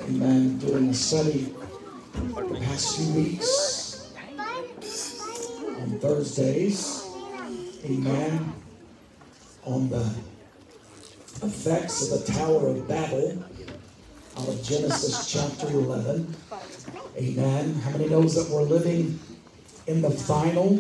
Amen. Doing a study the past few weeks on Thursdays. Amen. On the effects of the Tower of Babel out of Genesis chapter 11. Amen. How many knows that we're living in the final,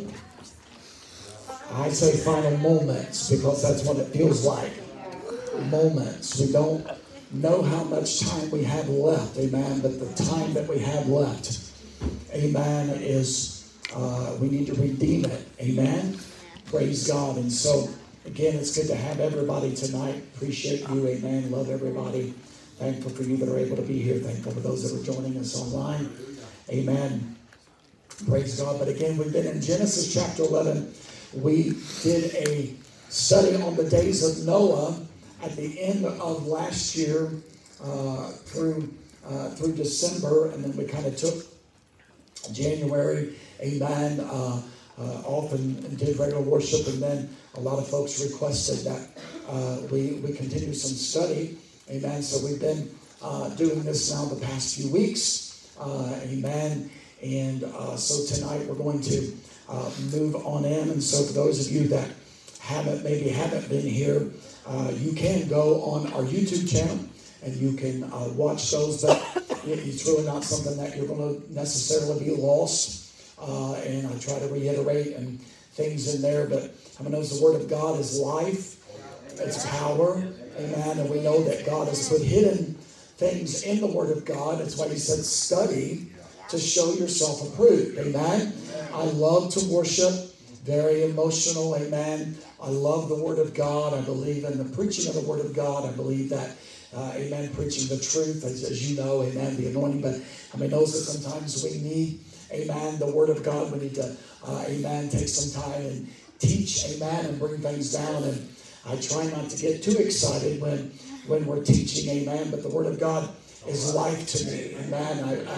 I say final moments because that's what it feels like. Moments. We don't know how much time we have left. Amen. But the time that we have left, amen, is we need to redeem it. Amen. Praise God. And so, again, it's good to have everybody tonight. Appreciate you. Amen. Love everybody. Thankful for you that are able to be here. Thankful for those that are joining us online. Amen. Praise God. But again, we've been in Genesis chapter 11. We did a study on the days of Noah at the end of last year through December. And then we kind of took January, amen, off and did regular worship. And then a lot of folks requested that we continue some study. Amen. So we've been doing this now the past few weeks. Amen. And so tonight we're going to move on in. And so for those of you that haven't been here, you can go on our YouTube channel and you can watch those. But it's really not something that you're going to necessarily be lost. And I try to reiterate and things in there. But how many knows the Word of God is life? It's power. Amen. And we know that God has put hidden things in the Word of God. That's why He said, study to show yourself approved. Amen. I love to worship. Very emotional. Amen. I love the Word of God. I believe in the preaching of the Word of God. I believe that, amen, preaching the truth, as you know, amen, the anointing. But I mean, knows that sometimes we need, amen, the Word of God. We need to, amen, take some time and teach, amen, and bring things down. And I try not to get too excited when we're teaching, amen. But the Word of God is life to me, amen.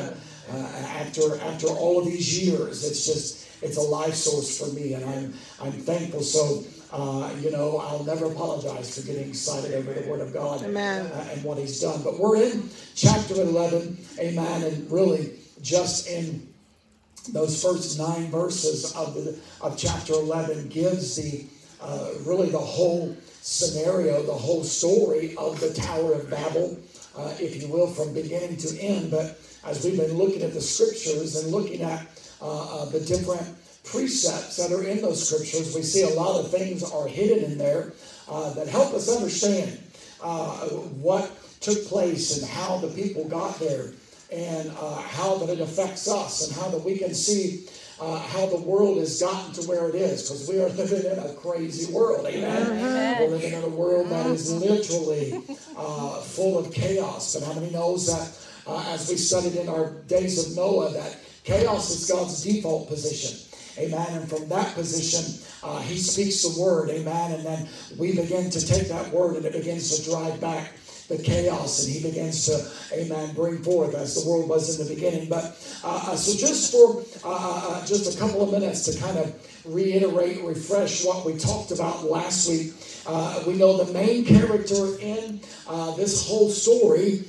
After all of these years, it's a life source for me, and I'm thankful. So, I'll never apologize for getting excited over the Word of God and what He's done. But we're in chapter 11, amen, and really just in those first 9 verses of chapter 11 gives the whole scenario, the whole story of the Tower of Babel, if you will, from beginning to end. But as we've been looking at the scriptures and looking at the different precepts that are in those scriptures, we see a lot of things are hidden in there that help us understand what took place and how the people got there and how that it affects us and how that we can see how the world has gotten to where it is, because we are living in a crazy world. Amen. We're living in a world that is literally full of chaos. But how many knows that as we studied in our days of Noah, that chaos is God's default position. Amen. And from that position, He speaks the word. Amen. And then we begin to take that word and it begins to drive back the chaos, and He begins to, amen, bring forth as the world was in the beginning. But so just for just a couple of minutes to kind of reiterate, refresh what we talked about last week. We know the main character in this whole story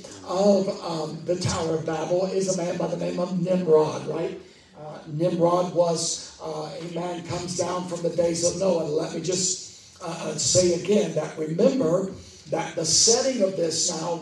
of the Tower of Babel is a man by the name of Nimrod, right? Nimrod was a man comes down from the days of Noah. And let me just say again that remember that the setting of this now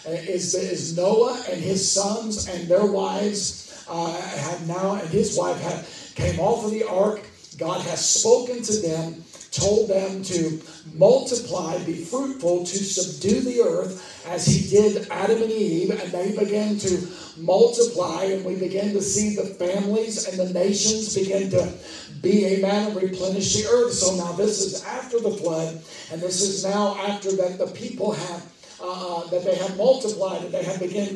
is Noah and his sons and their wives and his wife came off of the ark. God has spoken to them, told them to multiply, be fruitful, to subdue the earth as He did Adam and Eve, and they began to multiply, and we begin to see the families and the nations begin to be, amen, and replenish the earth. So now this is after the flood, and this is now after that the people have that they have multiplied and they have begun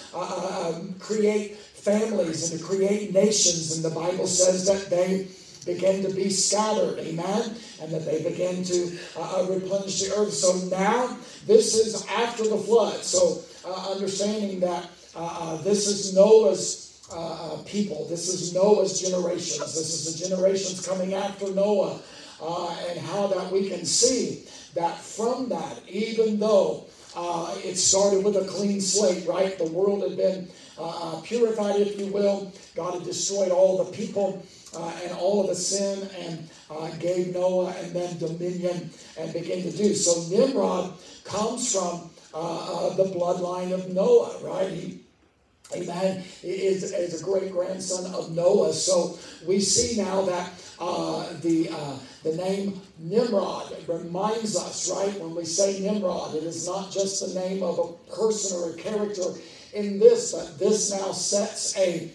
to create families and to create nations, and the Bible says that they begin to be scattered, amen, and that they begin to replenish the earth. So now this is after the flood. So understanding that this is Noah's people. This is Noah's generations. This is the generations coming after Noah, and how that we can see that from that, even though it started with a clean slate, right? The world had been purified, if you will. God had destroyed all the people and all of the sin, and gave Noah and then dominion and began to do. So Nimrod comes from the bloodline of Noah, right? Amen. Is a great grandson of Noah. So we see now that the name Nimrod reminds us, right? When we say Nimrod, it is not just the name of a person or a character in this, but this now sets a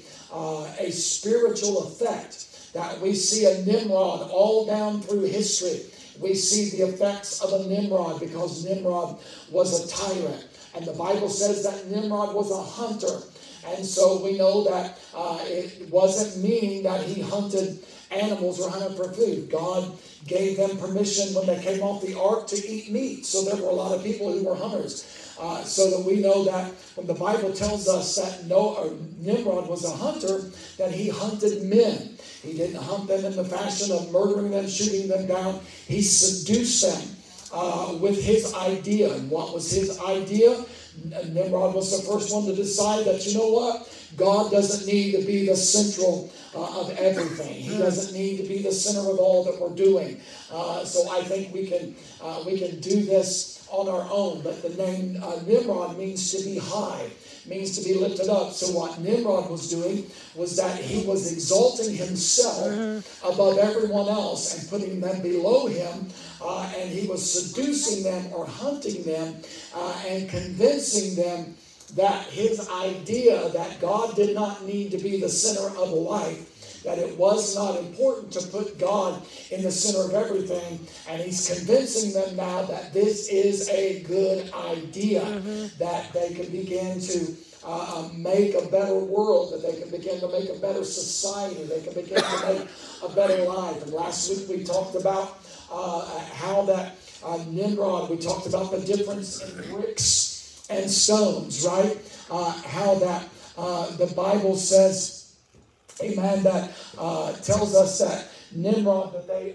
spiritual effect that we see a Nimrod all down through history. We see the effects of a Nimrod because Nimrod was a tyrant. And the Bible says that Nimrod was a hunter. And so we know that it wasn't meaning that he hunted animals or hunted for food. God gave them permission when they came off the ark to eat meat. So there were a lot of people who were hunters. So that we know that when the Bible tells us that Nimrod was a hunter, that he hunted men. He didn't hunt them in the fashion of murdering them, shooting them down. He seduced them with his idea. And what was his idea? Nimrod was the first one to decide that, you know what? God doesn't need to be the central of everything. He doesn't need to be the center of all that we're doing. So I think we can do this on our own. But the name Nimrod means to be high, means to be lifted up. So what Nimrod was doing was that he was exalting himself above everyone else and putting them below him. And he was seducing them or hunting them and convincing them that his idea that God did not need to be the center of life, that it was not important to put God in the center of everything. And he's convincing them now that this is a good idea, that they can begin to make a better world, that they can begin to make a better society, they can begin to make a better life. And last week we talked about how that Nimrod, we talked about the difference in bricks and stones, right? How that the Bible says, amen, that tells us that Nimrod,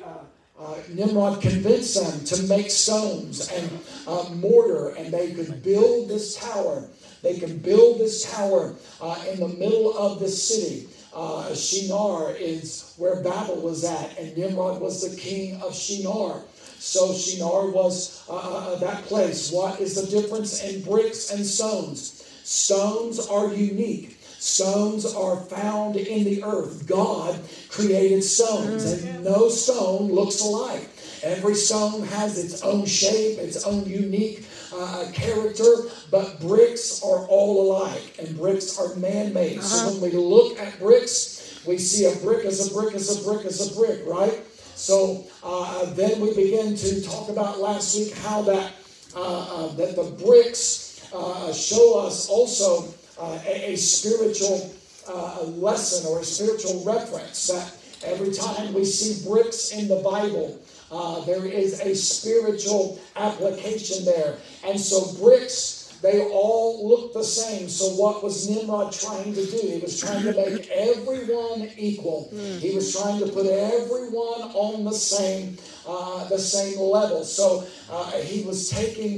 Nimrod convinced them to make stones and mortar, and they could build this tower. They could build this tower in the middle of the city. Shinar is where Babel was at, and Nimrod was the king of Shinar. So Shinar was that place. What is the difference in bricks and stones? Stones are unique. Stones are found in the earth. God created stones, and no stone looks alike. Every stone has its own shape, its own unique character, but bricks are all alike, and bricks are man-made. So when we look at bricks, we see a brick as a brick as a brick as a brick, right? So then we begin to talk about last week how that the bricks show us also a spiritual lesson or a spiritual reference, that every time we see bricks in the Bible, there is a spiritual application there. And so bricks, they all look the same. So what was Nimrod trying to do? He was trying to make everyone equal. He was trying to put everyone on the same level. So he was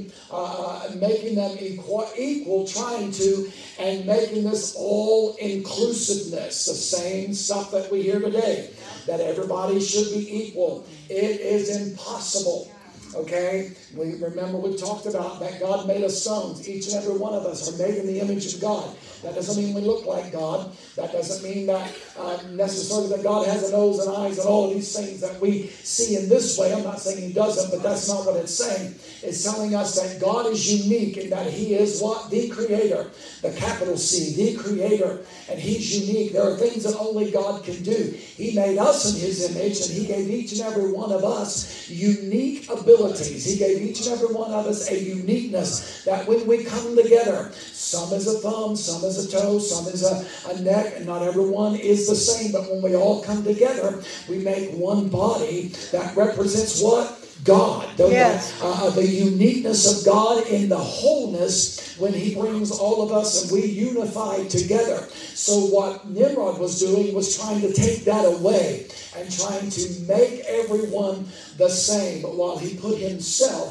making them equal, trying to, and making this all inclusiveness, the same stuff that we hear today, that everybody should be equal. It is impossible. Okay, we talked about that God made us stones. Each and every one of us are made in the image of God. That doesn't mean we look like God. That doesn't mean that necessarily that God has a nose and eyes and all of these things that we see in this way. I'm not saying He doesn't, but that's not what it's saying. It's telling us that God is unique and that He is what? The Creator. The capital C, the Creator. And He's unique. There are things that only God can do. He made us in His image, and He gave each and every one of us unique abilities. He gave each and every one of us a uniqueness that when we come together, some is a thumb, some is a toe, some is a neck, and not everyone is the same. But when we all come together, we make one body that represents what? God. Yes. The uniqueness of God in the wholeness when He brings all of us and we unify together. So what Nimrod was doing was trying to take that away and trying to make everyone the same. But while he put himself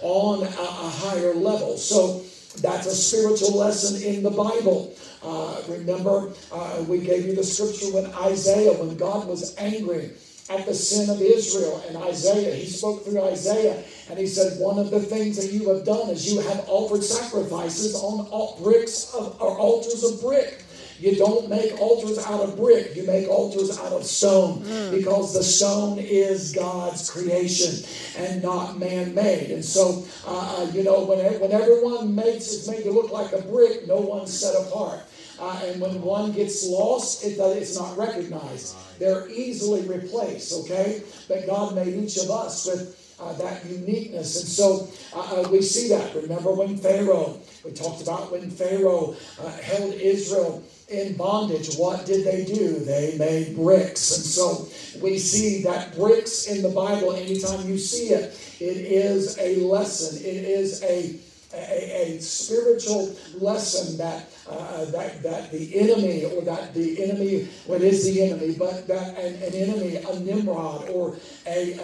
on a higher level. So that's a spiritual lesson in the Bible. Remember, we gave you the scripture when Isaiah, when God was angry at the sin of Israel, and Isaiah, he spoke through Isaiah, and he said, one of the things that you have done is you have offered sacrifices on bricks or altars of brick. You don't make altars out of brick. You make altars out of stone, because the stone is God's creation and not man-made. And so, when everyone is made to look like a brick, no one's set apart. And when one gets lost, it's not recognized. They're easily replaced, okay? But God made each of us with that uniqueness. And so we see that. Remember when Pharaoh, we talked about when Pharaoh held Israel in bondage, what did they do? They made bricks. And so we see that bricks in the Bible, anytime you see it, it is a lesson. It is a spiritual lesson that the enemy, or that the enemy, what is the enemy? But that an enemy, a Nimrod, or a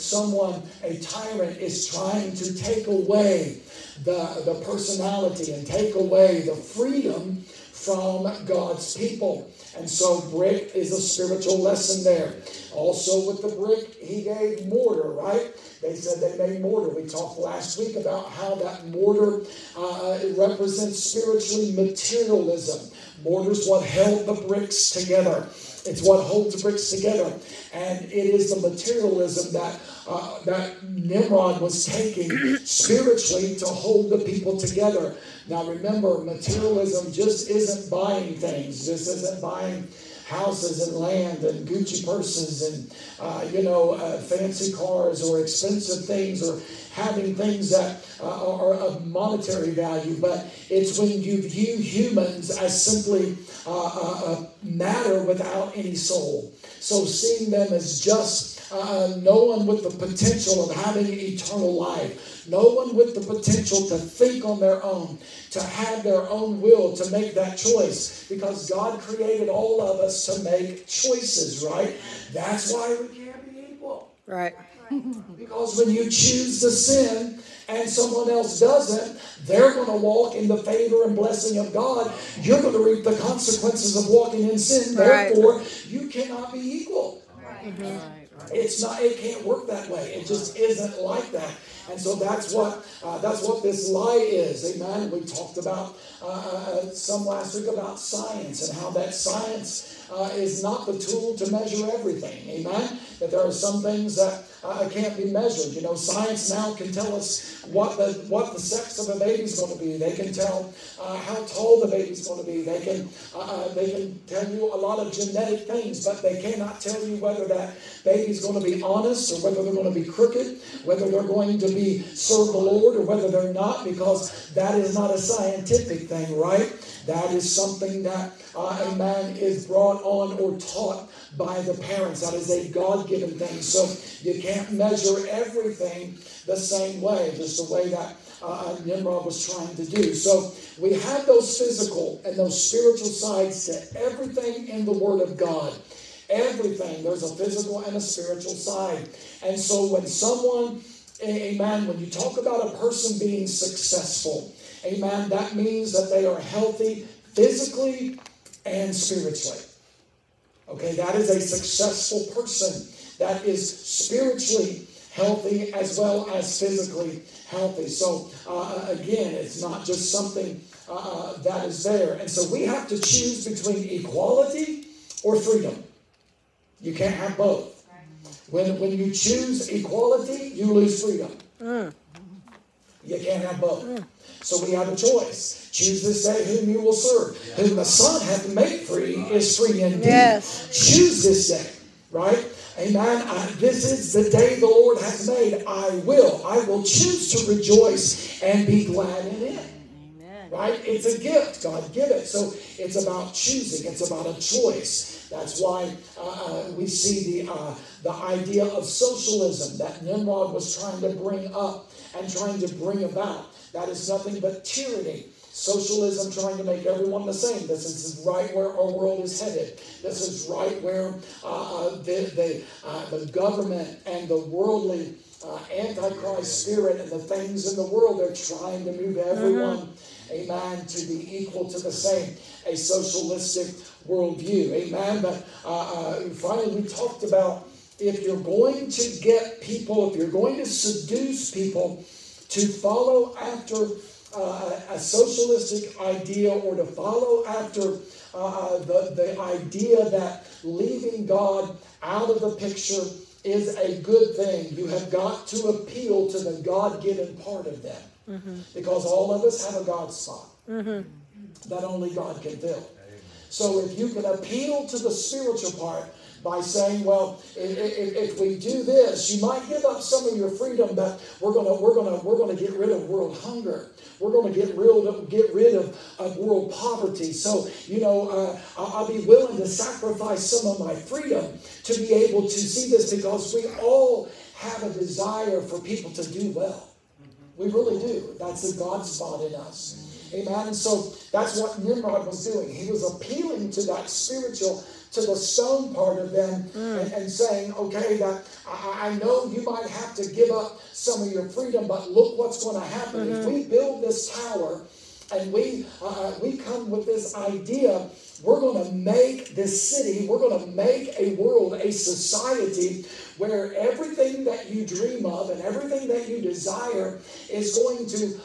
tyrant is trying to take away the personality and take away the freedom from God's people. And so brick is a spiritual lesson there. Also with the brick, he gave mortar, right? They said they made mortar. We talked last week about how that mortar represents spiritually materialism. Mortar's what held the bricks together. It's what holds the bricks together. And it is the materialism that Nimrod was taking spiritually to hold the people together. Now remember, materialism just isn't buying things. This isn't buying houses and land and Gucci purses and fancy cars or expensive things, or having things that are of monetary value. But it's when you view humans as simply matter without any soul. So seeing them as just no one with the potential of having eternal life. No one with the potential to think on their own, to have their own will, to make that choice. Because God created all of us to make choices, right? That's why we can't be equal. Right. Because when you choose to sin and someone else doesn't, they're going to walk in the favor and blessing of God. You're going to reap the consequences of walking in sin. Therefore, you cannot be equal. Mm-hmm. It's not. It can't work that way. It just isn't like that. And so that's what this lie is. Amen. We talked about some last week about science, and how that science is not the tool to measure everything. Amen. That there are some things that can't be measured. You know, science now can tell us what the sex of a baby's going to be. They can tell how tall the baby's going to be. They can tell you a lot of genetic things, but they cannot tell you whether that baby's going to be honest, or whether they're going to be crooked, whether they're going to be serve the Lord, or whether they're not, because that is not a scientific thing, right? That is something that a man is brought on or taught by the parents. That is a God-given thing. So you can't measure everything the same way, just the way that Nimrod was trying to do. So we have those physical and those spiritual sides to everything in the Word of God. Everything. There's a physical and a spiritual side. And so when someone, amen, when you talk about a person being successful, amen, that means that they are healthy physically and spiritually. Okay, that is a successful person that is spiritually healthy as well as physically healthy. So again, it's not just something that is there. And so we have to choose between equality or freedom. You can't have both. When you choose equality, you lose freedom. You can't have both. So we have a choice. Choose this day whom you will serve. Whom the Son hath made free is free indeed. Yes. Choose this day, right? Amen. This is the day the Lord has made. I will choose to rejoice and be glad in it. Amen. Right? It's a gift. God give it. So it's about choosing. It's about a choice. That's why we see the idea of socialism that Nimrod was trying to bring up and trying to bring about. That is nothing but tyranny. Socialism, trying to make everyone the same. This is right where our world is headed. This is right where the government and the worldly Antichrist spirit and the things in the world. They're trying to move everyone, amen, to be equal to the same, a socialistic worldview, amen. But finally, we talked about if you're going to get people, if you're going to seduce people to follow after a socialistic idea, or to follow after the idea that leaving God out of the picture is a good thing, you have got to appeal to the God-given part of them. Because all of us have a God spot that only God can fill. So if you can appeal to the spiritual part by saying, well, if we do this, you might give up some of your freedom, but we're gonna get rid of world hunger. We're going to get rid of world poverty. So, I'll be willing to sacrifice some of my freedom to be able to see this, because we all have a desire for people to do well. We really do. That's the God spot in us. Amen. And so that's what Nimrod was doing. He was appealing to that spiritual, to the stone part of them, and saying, okay, that I know you might have to give up some of your freedom, but look what's going to happen. If we build this tower and we come with this idea, we're going to make this city, we're going to make a world, a society where everything that you dream of and everything that you desire is going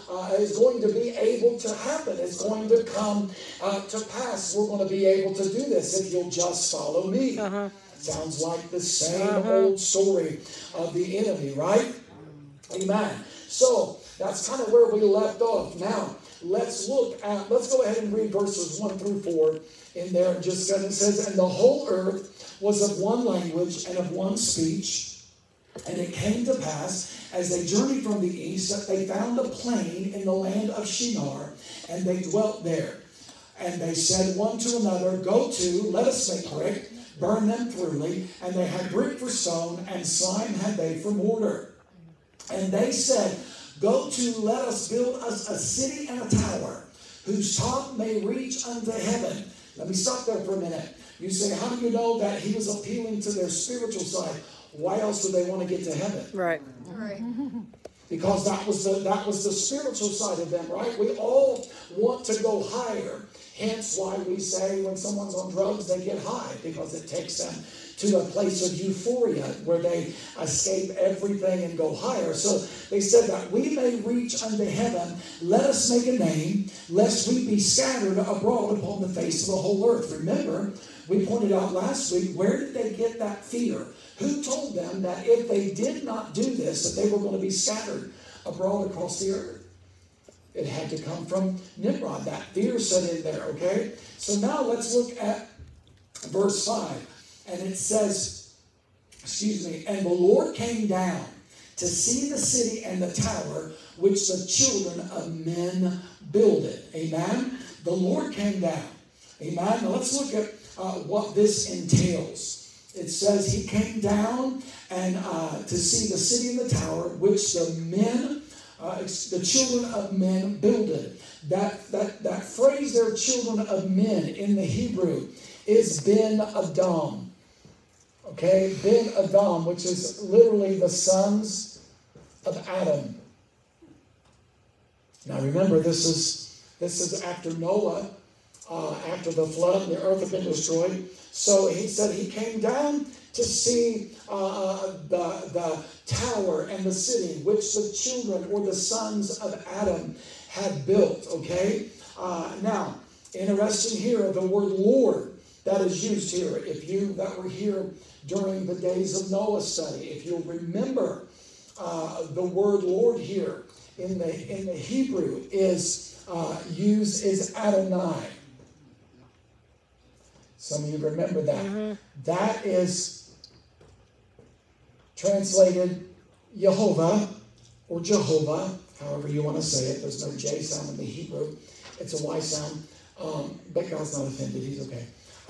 to be able to happen. It's going to come to pass. We're going to be able to do this if you'll just follow me. Sounds like the same old story of the enemy, right? Amen. So that's kind of where we left off. Now, let's go ahead and read verses 1 through 4 in there. Just as it says, and the whole earth was of one language and of one speech. And it came to pass, as they journeyed from the east, that they found a plain in the land of Shinar, and they dwelt there. And they said one to another, go to, let us make brick, burn them thoroughly. And they had brick for stone, and slime had they for mortar. And they said, go to, let us build us a city and a tower, whose top may reach unto heaven. Let me stop there for a minute. You say, how do you know that he was appealing to their spiritual side? Why else would they want to get to heaven? Right. Because that was the spiritual side of them, right? We all want to go higher. Hence why we say when someone's on drugs, they get high, because it takes them to a place of euphoria where they escape everything and go higher. So they said that we may reach unto heaven, let us make a name, lest we be scattered abroad upon the face of the whole earth. Remember, we pointed out last week, where did they get that fear? Who told them that if they did not do this, that they were going to be scattered abroad across the earth? It had to come from Nimrod. That fear set in there, okay? So now let's look at verse 5. And it says, and the Lord came down to see the city and the tower which the children of men builded. Amen? The Lord came down. Amen? Now let's look at what this entails. It says he came down and to see the city and the tower which the children of men builded. That phrase there, children of men, in the Hebrew is Ben Adam. Okay, Ben Adam, which is literally the sons of Adam. Now remember, this is after Noah, after the flood, the earth had been destroyed. So he said he came down to see the tower and the city which the children or the sons of Adam had built. Okay, now interesting here, the word Lord that is used here. If you that were here during the days of Noah's study, if you'll remember, the word Lord here in the Hebrew is used as Adonai. Some of you remember that. That is translated Yehovah or Jehovah, however you want to say it. There's no J sound in the Hebrew. It's a Y sound. But God's not offended. He's okay.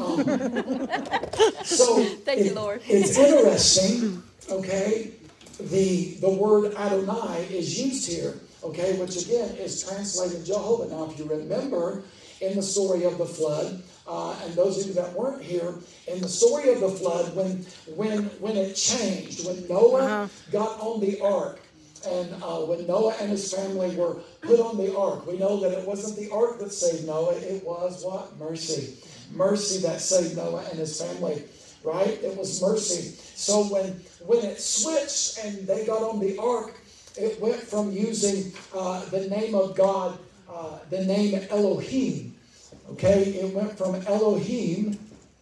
So thank you, Lord. It's interesting, okay? The word Adonai is used here, okay, which again is translated Jehovah. Now, if you remember in the story of the flood. And those of you that weren't here, in the story of the flood, when it changed, when Noah got on the ark, and when Noah and his family were put on the ark, we know that it wasn't the ark that saved Noah. It was what? Mercy. Mercy that saved Noah and his family, right? It was mercy. So when it switched and they got on the ark, it went from using the name of God, the name Elohim. Okay? It went from Elohim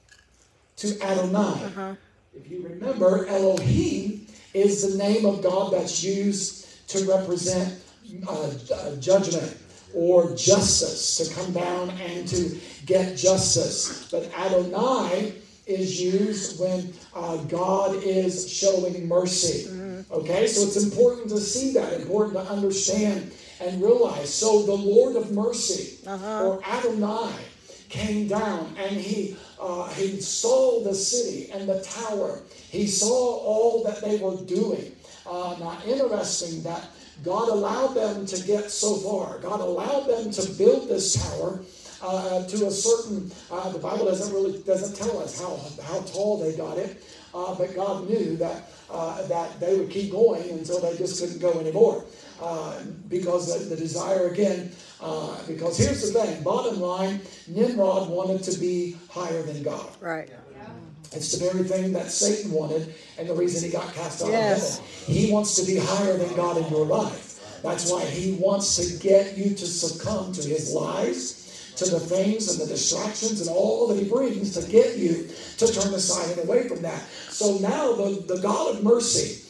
to Adonai. If you remember, Elohim is the name of God that's used to represent judgment or justice, to come down and to get justice. But Adonai is used when God is showing mercy. Okay, so it's important to see that, important to understand and realize. So the Lord of mercy, or Adonai, came down and he saw the city and the tower. He saw all that they were doing. Now, interesting that God allowed them to get so far. God allowed them to build this tower to a certain, the Bible doesn't tell us how tall they got it, but God knew that they would keep going until they just couldn't go anymore. Because the desire again, because here's the thing, bottom line, Nimrod wanted to be higher than God. Right. It's the very thing that Satan wanted, and the reason he got cast out of heaven. He wants to be higher than God in your life. That's why he wants to get you to succumb to his lies, to the things and the distractions and all that he brings to get you to turn aside and away from that. So now the God of mercy,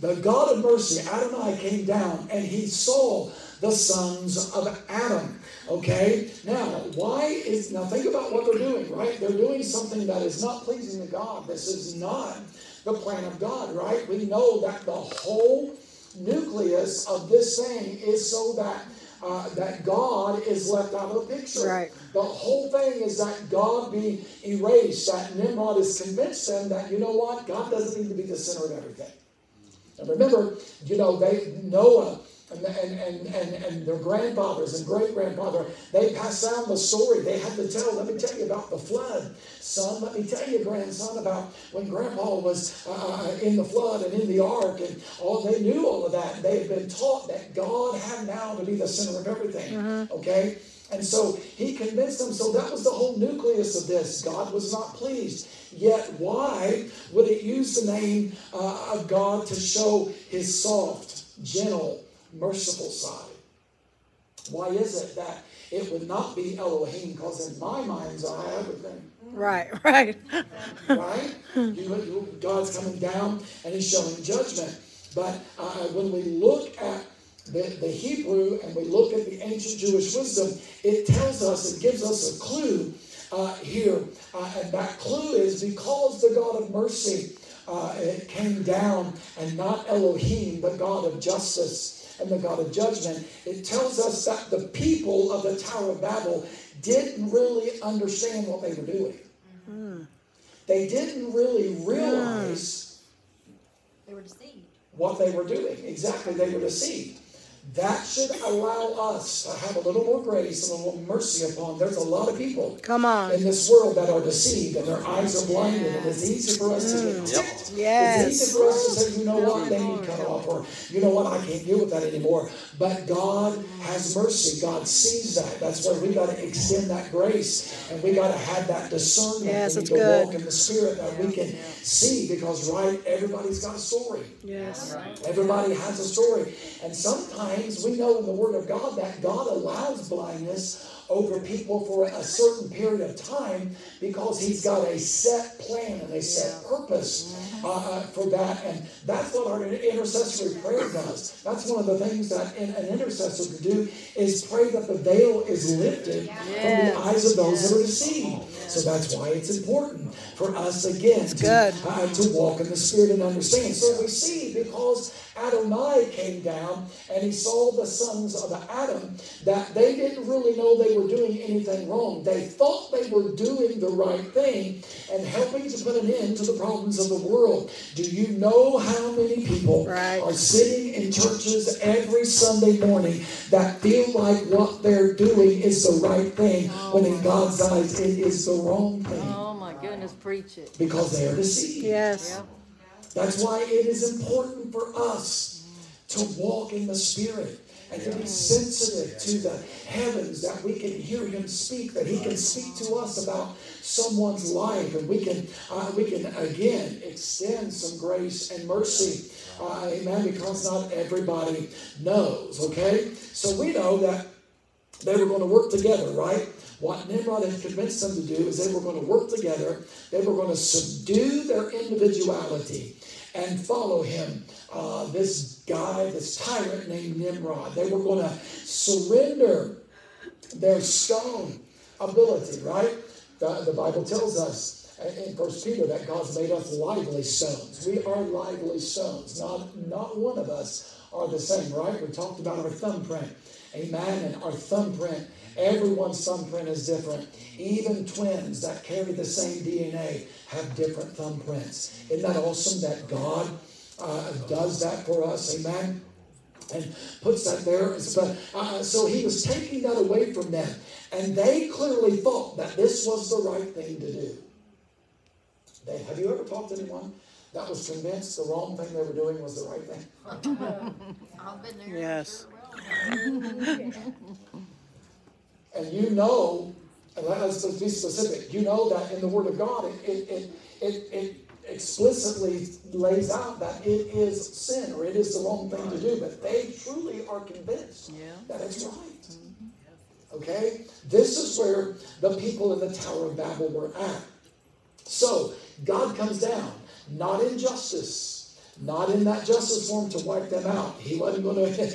Adonai came down and he saw the sons of Adam. Okay? Now think about what they're doing, right? They're doing something that is not pleasing to God. This is not the plan of God, right? We know that the whole nucleus of this thing is so that God is left out of the picture. Right. The whole thing is that God be erased, that Nimrod is convinced them that, you know what, God doesn't need to be the center of everything. And remember, Noah and their grandfathers and great-grandfather, they passed down the story. They had to tell, let me tell you about the flood. Son, let me tell you, grandson, about when Grandpa was in the flood and in the ark. And they knew all of that. They had been taught that God had now to be the center of everything. Okay? And so he convinced them. So that was the whole nucleus of this. God was not pleased. Yet why would it use the name of God to show his soft, gentle, merciful side? Why is it that it would not be Elohim? Because in my mind's eye, I would think. Right. Right? God's coming down and he's showing judgment. But when we look at the Hebrew and we look at the ancient Jewish wisdom, it tells us, it gives us a clue here. And that clue is because the God of mercy it came down, and not Elohim, but God of justice and the God of judgment. It tells us that the people of the Tower of Babel didn't really understand what they were doing. They didn't really realize they were deceived. What they were doing. Exactly, they were deceived. That should allow us to have a little more grace and a little mercy upon. There's a lot of people in this world that are deceived and their eyes are blinded, and it's easy for us to get ticked. Yes. It's easy for us to say, you know what, they need cut off, or you know what, I can't deal with that anymore. But God has mercy. God sees that. That's why we got to extend that grace, and we got to have that discernment. Yes, we need to walk in the Spirit that we can see, because everybody's got a story. Yes. Everybody has a story, and sometimes we know in the Word of God that God allows blindness over people for a certain period of time because he's got a set plan and a set purpose for that. And that's what our intercessory prayer does. That's one of the things that an intercessor can do, is pray that the veil is lifted from the eyes of those that are deceived. So that's why it's important for us, again, to walk in the Spirit and understand. So we see, because Adonai came down and he saw the sons of Adam that they didn't really know they were doing anything wrong. They thought they were doing the right thing and helping to put an end to the problems of the world. Do you know how many people are sitting in churches every Sunday morning that feel like what they're doing is the right thing when in God's eyes it is the wrong thing? Oh my goodness, preach it. Because they are deceived. Yes. That's why it is important for us to walk in the Spirit and to be sensitive to the heavens, that we can hear Him speak, that He can speak to us about someone's life, and we can again extend some grace and mercy. Amen. Because not everybody knows. Okay, so we know that they were going to work together, right? What Nimrod had convinced them to do is they were going to work together. They were going to subdue their individuality and follow him. This guy, this tyrant named Nimrod. They were going to surrender their stone ability, right? The Bible tells us in 1 Peter that God's made us lively stones. We are lively stones. Not one of us are the same, right? We talked about our thumbprint. Amen. And our thumbprint, everyone's thumbprint is different. Even twins that carry the same DNA have different thumbprints. Isn't that awesome that God does that for us? Amen. And puts that there. But so he was taking that away from them. And they clearly thought that this was the right thing to do. Have you ever talked to anyone that was convinced the wrong thing they were doing was the right thing? I've been there. Yes. And you know, and let's be specific, you know that in the Word of God, it explicitly lays out that it is sin or it is the wrong thing to do, but they truly are convinced that it's right. Okay? This is where the people in the Tower of Babel were at. So, God comes down, not in justice, not in that justice form to wipe them out. He wasn't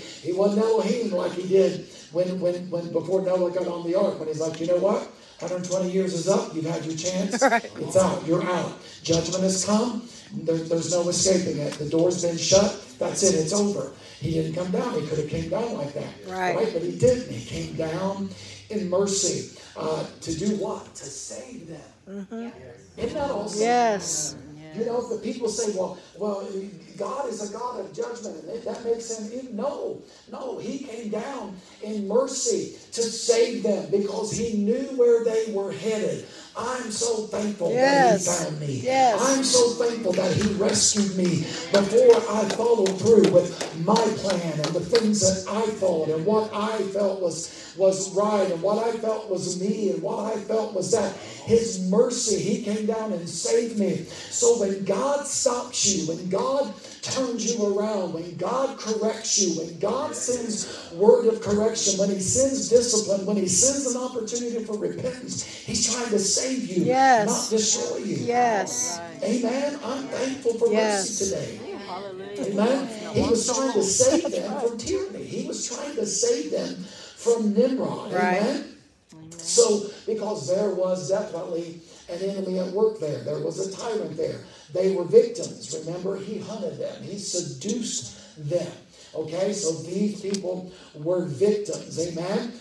Elohim like he did when before Noah got on the ark, when he's like, you know what? 120 years is up. You've had your chance. Right. It's out. You're out. Judgment has come. There's no escaping it. The door's been shut. That's it. It's over. He didn't come down. He could have came down like that. Right? But he didn't. He came down in mercy. To do what? To save them. Mm-hmm. Isn't that awesome? Yes. You know, the people say, well, God is a God of judgment, and that makes him... No, he came down in mercy to save them because he knew where they were headed. I'm so thankful that he found me. Yes. I'm so thankful that he rescued me before I followed through with my plan and the things that I thought and what I felt was right and what I felt was me and what I felt was that. His mercy, he came down and saved me. So when God stops you, when God turns you around, when God corrects you, when God sends word of correction, when he sends discipline, when he sends an opportunity for repentance, he's trying to save you, not destroy you. Yes. Amen. I'm thankful for mercy today. Amen. He was trying to save them from tyranny. He was trying to save them from Nimrod. Amen. So, because there was definitely an enemy at work there. There was a tyrant there. They were victims. Remember, he hunted them. He seduced them. Okay, so these people were victims. Amen?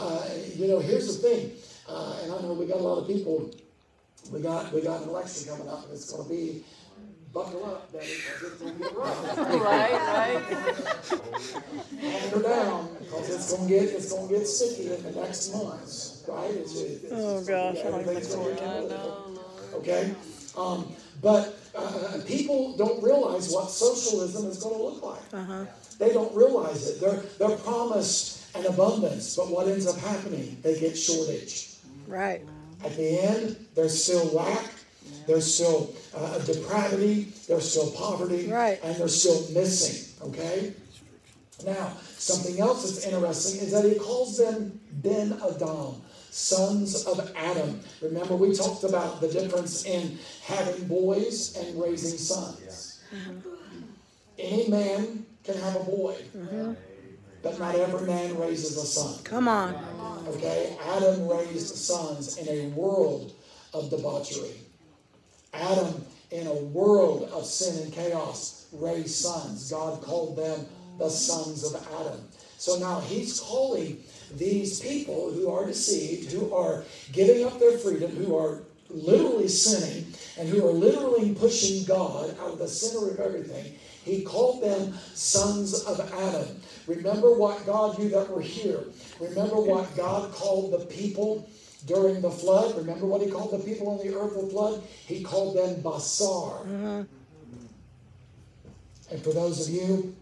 Here's the thing. And I know we got a lot of people. We got an election coming up, and it's going to be... Buckle up, Daddy, because it's going to get rough. Right. Hammer down, because it's going to get sticky in the next months, right? Oh gosh, I don't think okay, but people don't realize what socialism is going to look like. Uh-huh. They don't realize it. They're promised an abundance, but what ends up happening? They get shortage. Right. At the end, there's still lack. There's still depravity, there's still poverty, and there's still missing, okay? Now, something else that's interesting is that he calls them Ben Adam, sons of Adam. Remember, we talked about the difference in having boys and raising sons. Mm-hmm. Any man can have a boy, but not every man raises a son. Come on. Okay? Adam raised sons in a world of debauchery. Adam in a world of sin and chaos, raised sons. God called them the sons of Adam. So now he's calling these people who are deceived, who are giving up their freedom, who are literally sinning, and who are literally pushing God out of the center of everything. He called them sons of Adam. Remember what God, you that were here, remember what God called the people during the flood? Remember what he called the people on the earth of the flood? He called them basar. Mm-hmm. And for those of you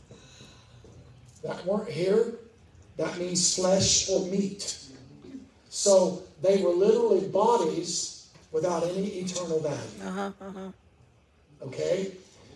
that weren't here, that means flesh or meat. So they were literally bodies without any eternal value. Okay?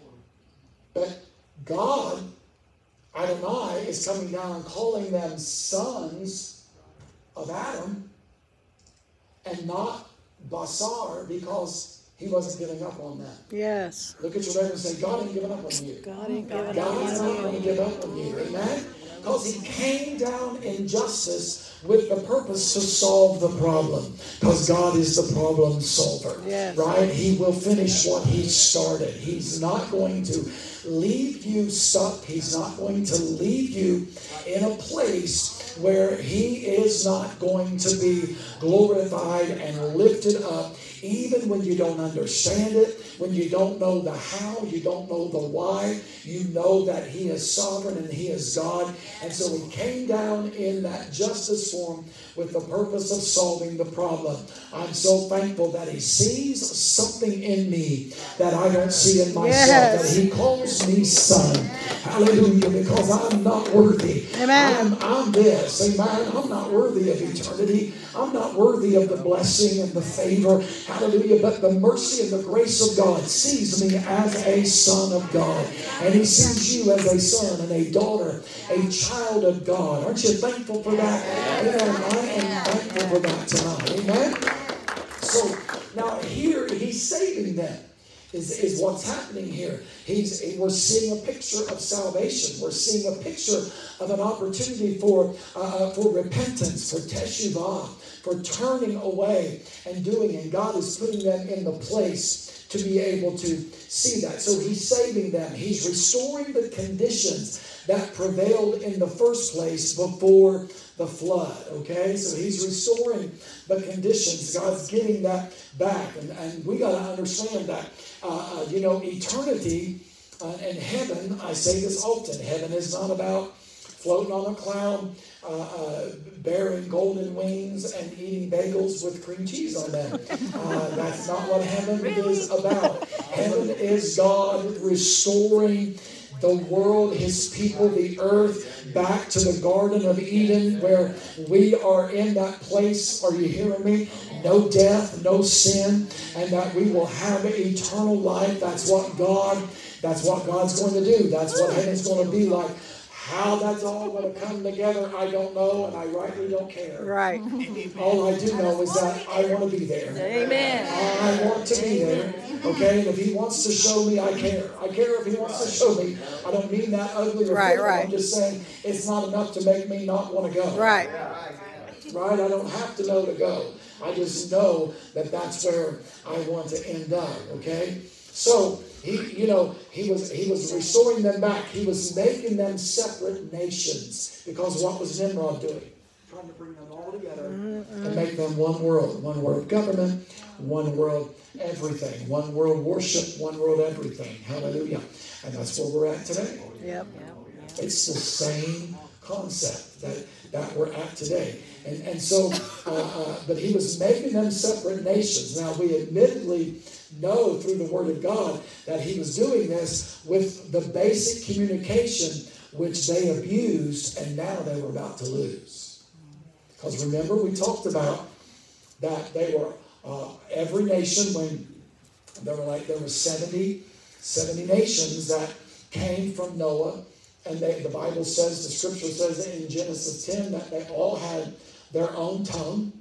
But God, Adonai, is coming down and calling them sons of Adam and not basar, because he wasn't giving up on them. Yes. Look at your neighbor and say, God ain't giving up on you. God ain't giving up God's on not going to give up on you. Amen? Because he came down in justice with the purpose to solve the problem. Because God is the problem solver. Yes. Right? He will finish what he started. He's not going to leave you stuck. He's not going to leave you in a place where he is not going to be glorified and lifted up, even when you don't understand it, when you don't know the how, you don't know the why. You know that he is sovereign and he is God. And so he came down in that justice form with the purpose of solving the problem. I'm so thankful that he sees something in me that I don't see in myself. Yes. That he calls me son. Hallelujah. Because I'm not worthy. Amen. I'm this. Amen. I'm not worthy of eternity. I'm not worthy of the blessing and the favor. Hallelujah. But the mercy and the grace of God sees me as a son of God. And he sees you as a son and a daughter, a child of God. Aren't you thankful for that? Amen. I am thankful for that tonight. Amen. So now here he's saving them. Is what's happening here. We're seeing a picture of salvation. We're seeing a picture of an opportunity for repentance, for teshuvah, for turning away and doing. And God is putting them in the place to be able to see that. So he's saving them. He's restoring the conditions that prevailed in the first place before the flood. Okay, so he's restoring the conditions. God's getting that back, and we got to understand that. Eternity and heaven. I say this often. Heaven is not about floating on a cloud, bearing golden wings and eating bagels with cream cheese on them. That's not what heaven is about. Heaven is God restoring the world, his people, the earth, back to the Garden of Eden, where we are in that place. Are you hearing me? No death, no sin, and that we will have eternal life. That's what God's going to do. That's what heaven's going to be like. How that's all going to come together, I don't know, and I rightly don't care. Right. All I do know is that I want to be there. Amen. I want to be there. Okay, and if he wants to show me, I care. I care if he wants to show me. I don't mean that ugly or right, fake. right. I'm just saying it's not enough to make me not want to go. Right. Right? I don't have to know to go. I just know that that's where I want to end up. Okay? So he was restoring them back. He was making them separate nations, because what was Nimrod doing? Trying to bring them all together and make them one world government, one world everything, one world worship, one world everything. Hallelujah. And that's where we're at today. Yep. It's the same concept that we're at today. And so, but he was making them separate nations. Now, we admittedly know through the Word of God that he was doing this with the basic communication which they abused, and now they were about to lose. Because remember, we talked about that they were every nation, when there were 70 nations that came from Noah, and the Bible says, the Scripture says in Genesis 10 that they all had their own tongue.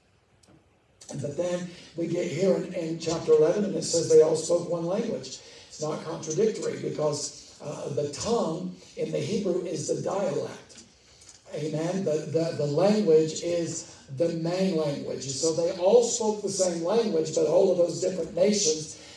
But then we get here in chapter 11, and it says they all spoke one language. It's not contradictory, because the tongue in the Hebrew is the dialect. Amen. The language is the main language. So they all spoke the same language, but all of those different nations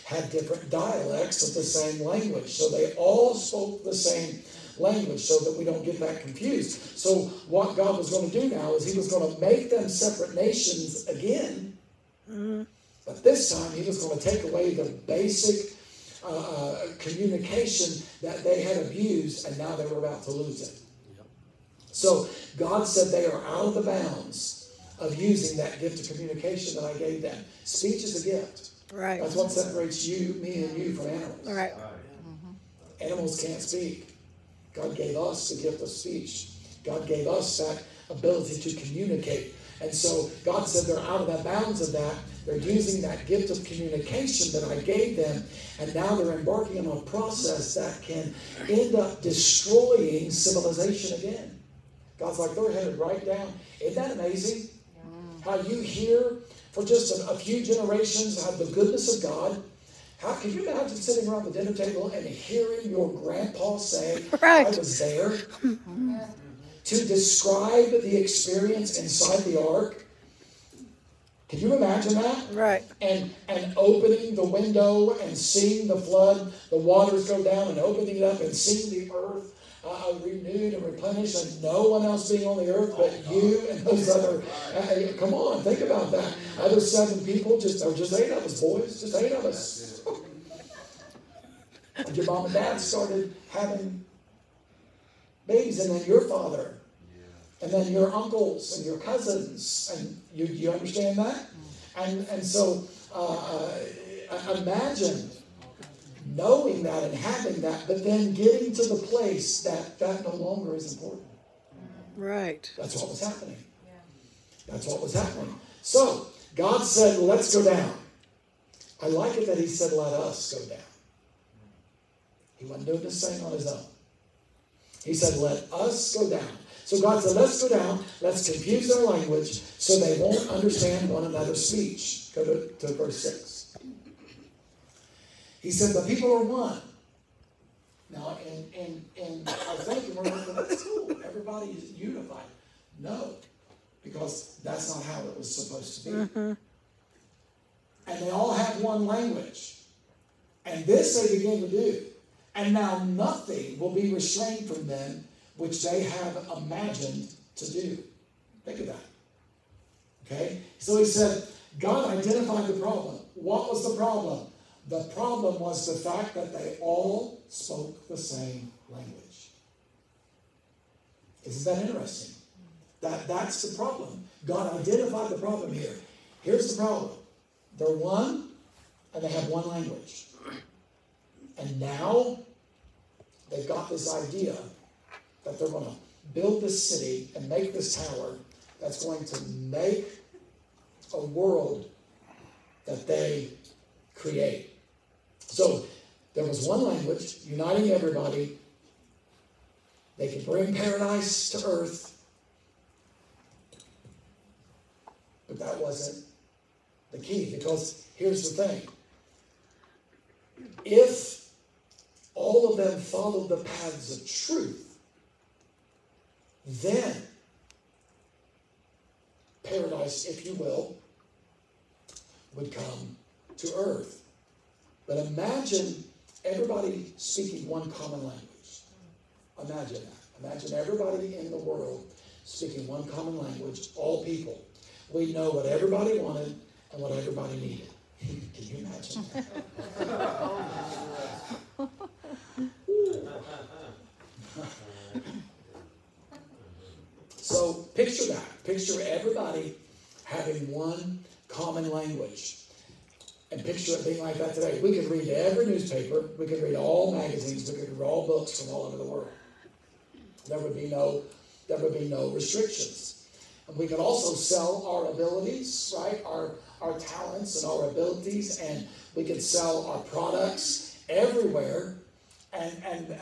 had different dialects of the same language. So they all spoke the same language so that we don't get that confused. So what God was going to do now is he was going to make them separate nations again. Mm-hmm. But this time he was going to take away the basic communication that they had abused, and now they were about to lose it. Yep. So God said they are out of the bounds of using that gift of communication that I gave them. Speech is a gift. Right. That's what separates you, me, and you from animals. Right. Mm-hmm. Animals can't speak. God gave us the gift of speech. God gave us that ability to communicate. And so God said they're out of the bounds of that. They're using that gift of communication that I gave them, and now they're embarking on a process that can end up destroying civilization again. God's like, they're headed right down. Isn't that amazing? How you hear for just a few generations how the goodness of God. How can you imagine sitting around the dinner table and hearing your grandpa say, right. I was there, to describe the experience inside the ark? Can you imagine that? Right. And opening the window and seeing the flood, the waters go down, and opening it up and seeing the earth renewed and replenished, and no one else being on the earth but you and those other. Come on, think about that. Other 7 people, just 8 of us, boys, just 8 of us. And your mom and dad started having babies, and then your father. And then your uncles and your cousins, and you understand that? And so imagine knowing that and having that, but then getting to the place that no longer is important. Right. That's what was happening. That's what was happening. So God said, let's go down. I like it that he said, let us go down. He wasn't doing this thing on his own. He said, let us go down. So God said, let's go down, let's confuse their language so they won't understand one another's speech. Go to verse 6. He said, the people are one. Now, in our thinking, we're like, well, that's cool. Everybody is unified. No, because that's not how it was supposed to be. Mm-hmm. And they all have one language. And this they begin to do. And now nothing will be restrained from them which they have imagined to do. Think of that. Okay? So he said, God identified the problem. What was the problem? The problem was the fact that they all spoke the same language. Isn't that interesting? That's the problem. God identified the problem here. Here's the problem. They're one, and they have one language. And now they've got this idea that they're going to build this city and make this tower that's going to make a world that they create. So there was one language uniting everybody. They could bring paradise to earth. But that wasn't the key, because here's the thing. If all of them followed the paths of truth, then paradise, if you will, would come to earth. But imagine everybody speaking one common language. Imagine that. Imagine everybody in the world speaking one common language, all people. We know what everybody wanted and what everybody needed. Can you imagine that? So picture that. Picture everybody having one common language. And picture it being like that today. We could read every newspaper. We could read all magazines. We could read all books from all over the world. There would be no restrictions. And we could also sell our abilities, right? Our talents and our abilities, and we could sell our products everywhere. And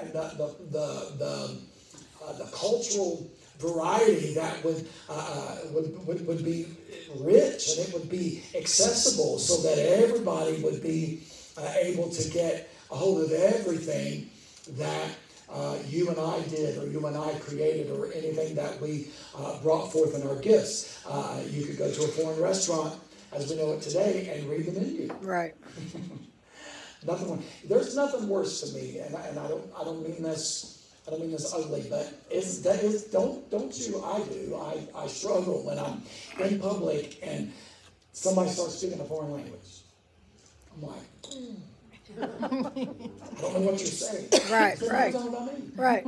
the cultural variety that would be rich, and it would be accessible, so that everybody would be able to get a hold of everything that you and I did, or you and I created, or anything that we brought forth in our gifts. You could go to a foreign restaurant, as we know it today, and read the menu. Right. Nothing. There's nothing worse to me, and I don't mean this. I don't mean this ugly, but don't you? I do. I struggle when I'm in public and somebody starts speaking a foreign language. I'm like, I don't know what you're saying. Right, They're right. not talking about me. Right.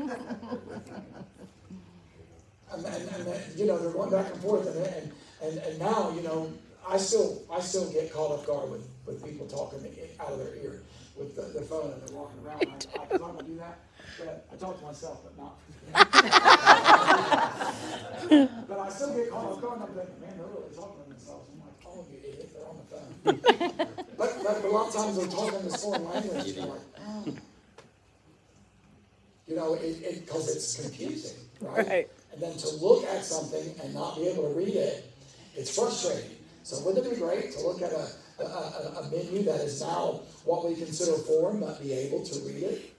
And they're going back and forth, and now, I still get caught off guard with people talking out of their ear with their phone and they're walking around. I'm not going to do that. But I talk to myself, but not. But I still get caught off guard, and I'm thinking, man, they're really talking to themselves. I'm like, oh, you idiot, they're on the phone. but a lot of times they're talking this foreign language, and you're like, oh. Because it's confusing, right? Right. And then to look at something and not be able to read it, it's frustrating. So wouldn't it be great to look at a menu that is now what we consider foreign, but be able to read it?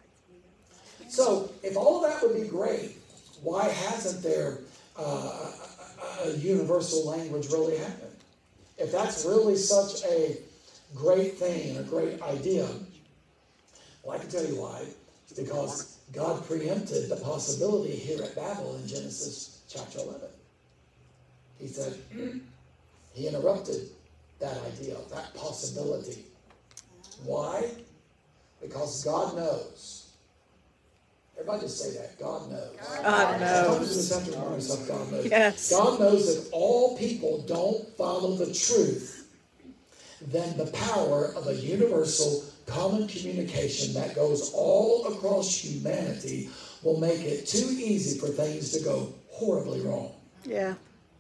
So if all of that would be great, why hasn't there a universal language really happened? If that's really such a great thing and a great idea, well, I can tell you why. It's because God preempted the possibility here at Babel in Genesis chapter 11. He said, he interrupted that idea, that possibility. Why? Because God knows. Everybody just say that. God knows. God knows. God knows. Yes. God knows that all people don't follow the truth, then the power of a universal common communication that goes all across humanity will make it too easy for things to go horribly wrong. Yeah.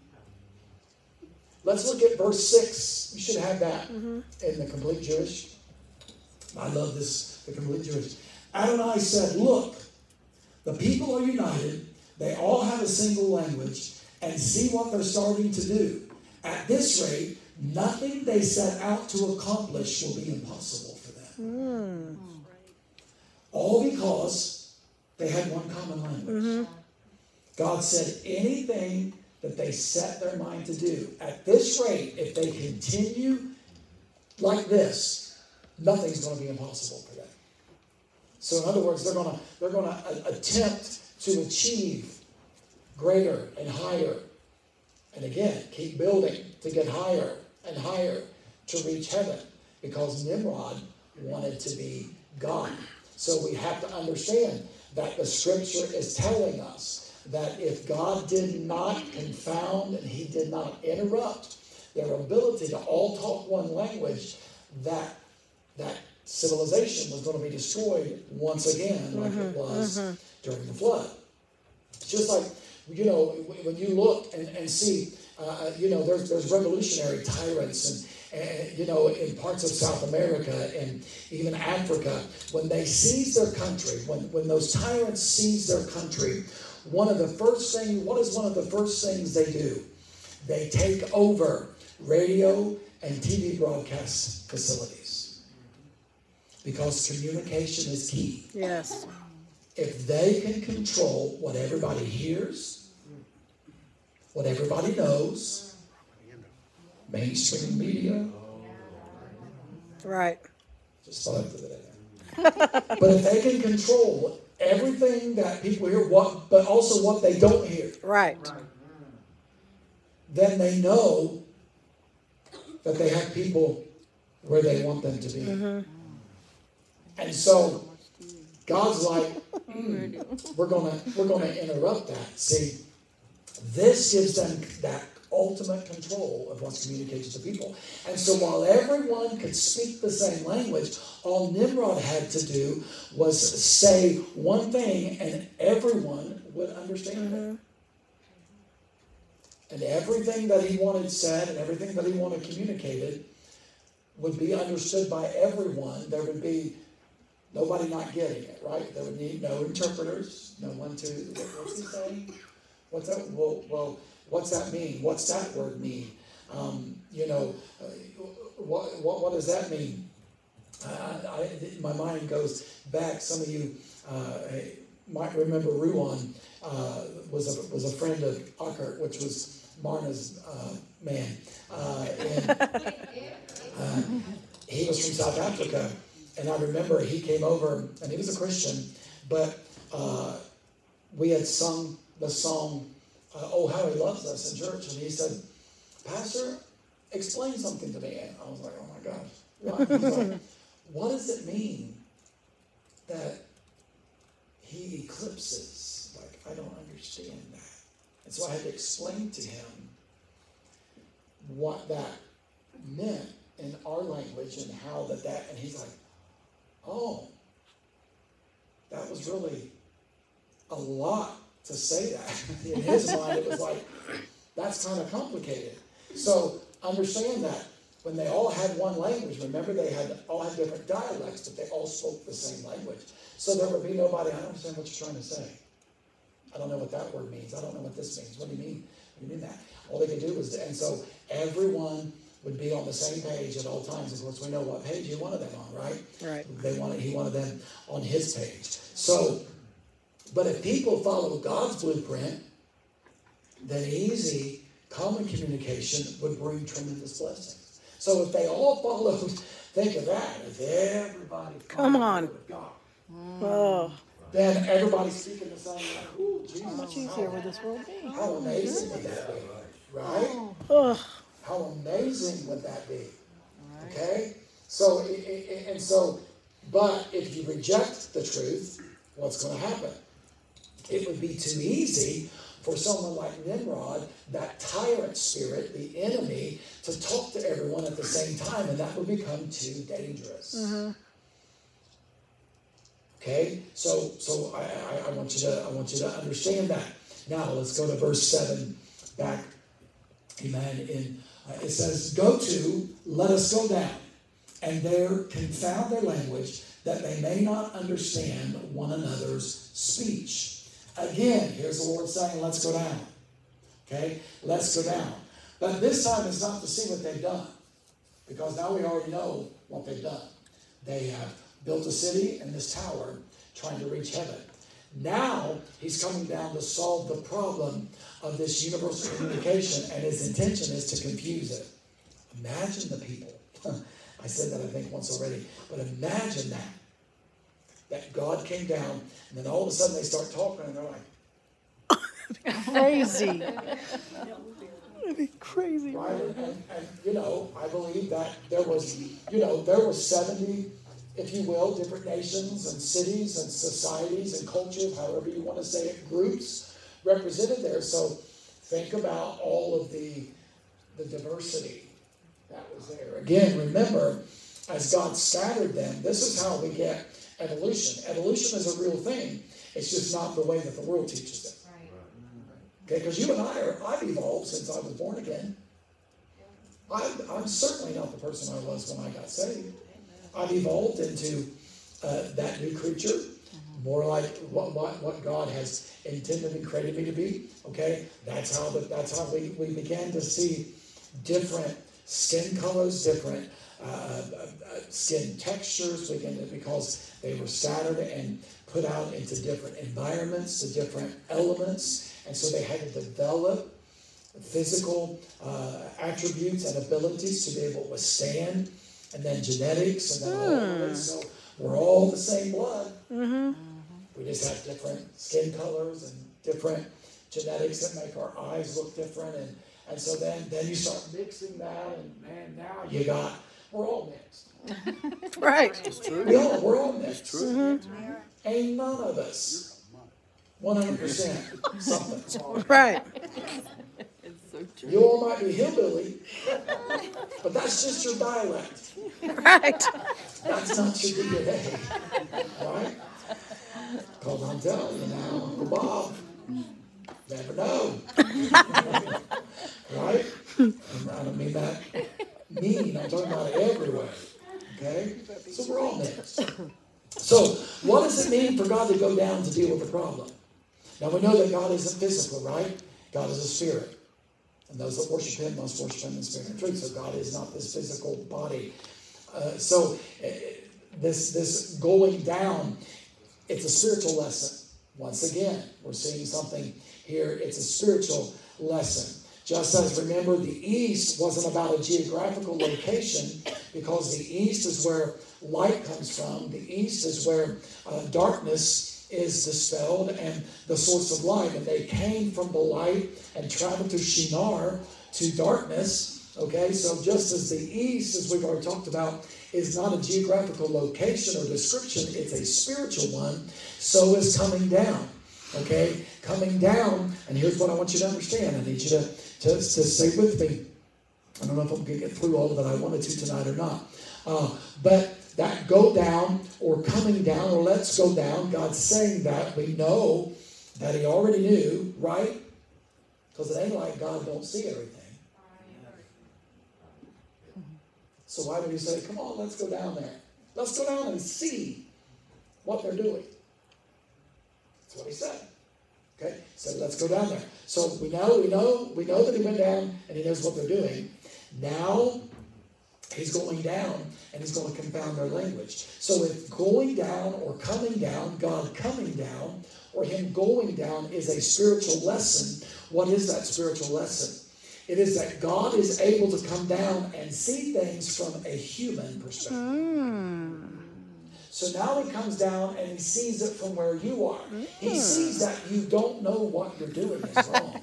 Let's look at verse 6. You should have that in the Complete Jewish. I love this, the Complete Jewish. Adonai said, look, the people are united. They all have a single language. And see what they're starting to do. At this rate, nothing they set out to accomplish will be impossible for them. All because they had one common language. God said anything that they set their mind to do. At this rate, if they continue like this, nothing's going to be impossible for them. So in other words, they're going to attempt to achieve greater and higher. And again, keep building to get higher and higher to reach heaven. Because Nimrod wanted to be God. So we have to understand that the scripture is telling us that if God did not confound and he did not interrupt their ability to all talk one language, that civilization was going to be destroyed once again like it was during the flood. It's just like, when you look and see, there's revolutionary tyrants and in parts of South America and even Africa, when they seize their country, when those tyrants seize their country, what is one of the first things they do? They take over radio and TV broadcast facilities. Because communication is key. Yes. If they can control what everybody hears, what everybody knows, mainstream media. Right. Just thought I'd put it in there. But if they can control everything that people hear, but also what they don't hear. Right. Then they know that they have people where they want them to be. And so God's like, we're gonna interrupt that. See, this gives them that ultimate control of what's communicated to people. And so while everyone could speak the same language, all Nimrod had to do was say one thing and everyone would understand it. And everything that he wanted said and everything that he wanted communicated would be understood by everyone. There would be nobody not getting it, right? There would need no interpreters, no one to, what's he saying? What's that? Well, what's that mean? What's that word mean? What does that mean? My mind goes back. Some of you might remember Ruan was a friend of Akert, which was Marna's man. And he was from South Africa. And I remember he came over, and he was a Christian, but we had sung the song, Oh, How He Loves Us in church. And he said, Pastor, explain something to me. And I was like, oh my gosh. What? He's like, what does it mean that he eclipses? Like, I don't understand that. And so I had to explain to him what that meant in our language and how that, and he's like, oh, that was really a lot to say that. In his mind, it was like, that's kind of complicated. So understand that when they all had one language, remember they all had different dialects, but they all spoke the same language. So there would be nobody, I don't understand what you're trying to say. I don't know what that word means. I don't know what this means. What do you mean? What do you mean that? All they could do was, and so everyone would be on the same page at all times. Of course, we know what page he wanted them on, right? Right. He wanted them on his page. So, but if people follow God's blueprint, then easy, common communication would bring tremendous blessings. So if they all followed, think of that, if everybody followed God, Oh. then everybody's speaking the same language. Ooh, Jesus, How much easier would this world be? how amazing would that be, right? Oh. How amazing would that be? Okay? So, but if you reject the truth, what's going to happen? It would be too easy for someone like Nimrod, that tyrant spirit, the enemy, to talk to everyone at the same time, and that would become too dangerous. Mm-hmm. Okay? So I want you to understand that. Now let's go to verse 7 back. Amen. It says, let us go down, and there confound their language, that they may not understand one another's speech. Again, here's the Lord saying, let's go down. Okay? Let's go down. But this time it's not to see what they've done, because now we already know what they've done. They have built a city and this tower trying to reach heaven. Now he's coming down to solve the problem of this universal communication, and his intention is to confuse it. Imagine the people. I said that I think once already, but imagine that God came down, and then all of a sudden they start talking, and they're like, Crazy. It'd be crazy. right? And I believe that there was 70, if you will, different nations and cities and societies and cultures, however you want to say it, groups represented there. So think about all of the diversity that was there. Again, remember, as God scattered them, this is how we get evolution. Evolution is a real thing. It's just not the way that the world teaches it. Okay, because you and I've evolved since I was born again. I'm certainly not the person I was when I got saved. I've evolved into that new creature, more like what God has intended and created me to be. Okay, that's how we began to see different skin colors, different skin textures, because they were scattered and put out into different environments, to different elements, and so they had to develop physical attributes and abilities to be able to withstand, and then genetics, and then all of it. So we're all the same blood. Mm-hmm. We just have different skin colors and different genetics that make our eyes look different, and so then you start mixing that, and man, now we're all mixed. Right. It's true. We're all mixed. It's true. Mm-hmm. Ain't none of us 100% something. Right. It's so true. You all might be hillbilly, but that's just your dialect. Right. That's not your DNA. Right? Because I'm telling you now, Uncle Bob, never know. Right? And I don't mean that mean. I'm talking about it everywhere. Okay? So we're all mixed. So what does it mean for God to go down to deal with the problem? Now we know that God isn't physical, right? God is a spirit. And those that worship him must worship him in spirit and truth. So God is not this physical body. This going down, it's a spiritual lesson. Once again, we're seeing something here. It's a spiritual lesson. Just as, remember, the east wasn't about a geographical location, because the east is where light comes from. The east is where darkness is dispelled and the source of light. And they came from the light and traveled to Shinar, to darkness. Okay, so just as the east, as we've already talked about, is not a geographical location or description, it's a spiritual one, so is coming down. Okay, coming down, and here's what I want you to understand. I need you to stay with me. I don't know if I'm going to get through all of it I wanted to tonight or not. But that go down or coming down or let's go down, God's saying that. We know that he already knew, right? Because it ain't like God don't see everything. So why did he say, come on, let's go down there. Let's go down and see what they're doing. That's what he said. Okay, so let's go down there. So we know that he went down and he knows what they're doing. Now he's going down and he's going to confound their language. So if going down or coming down, God coming down, or him going down is a spiritual lesson, what is that spiritual lesson? It is that God is able to come down and see things from a human perspective. So now he comes down and he sees it from where you are. He sees that you don't know what you're doing is wrong.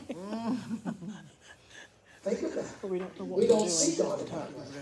Think of that. We don't see God in that way.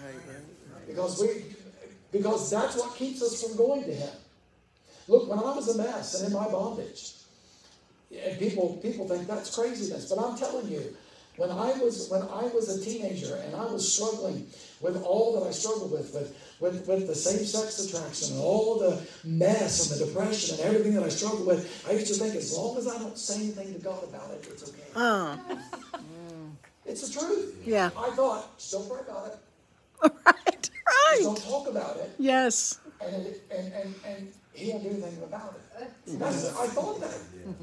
Because that's what keeps us from going to him. Look, when I was a mess and in my bondage, and people think that's craziness, but I'm telling you, when I was a teenager and I was struggling with all that I struggled with the same-sex attraction and all the mess and the depression and everything that I struggled with, I used to think as long as I don't say anything to God about it, it's okay. It's the truth. Yeah. I thought, just don't worry about it. Right. Just don't talk about it. Yes. And he won't do anything about it. I thought that.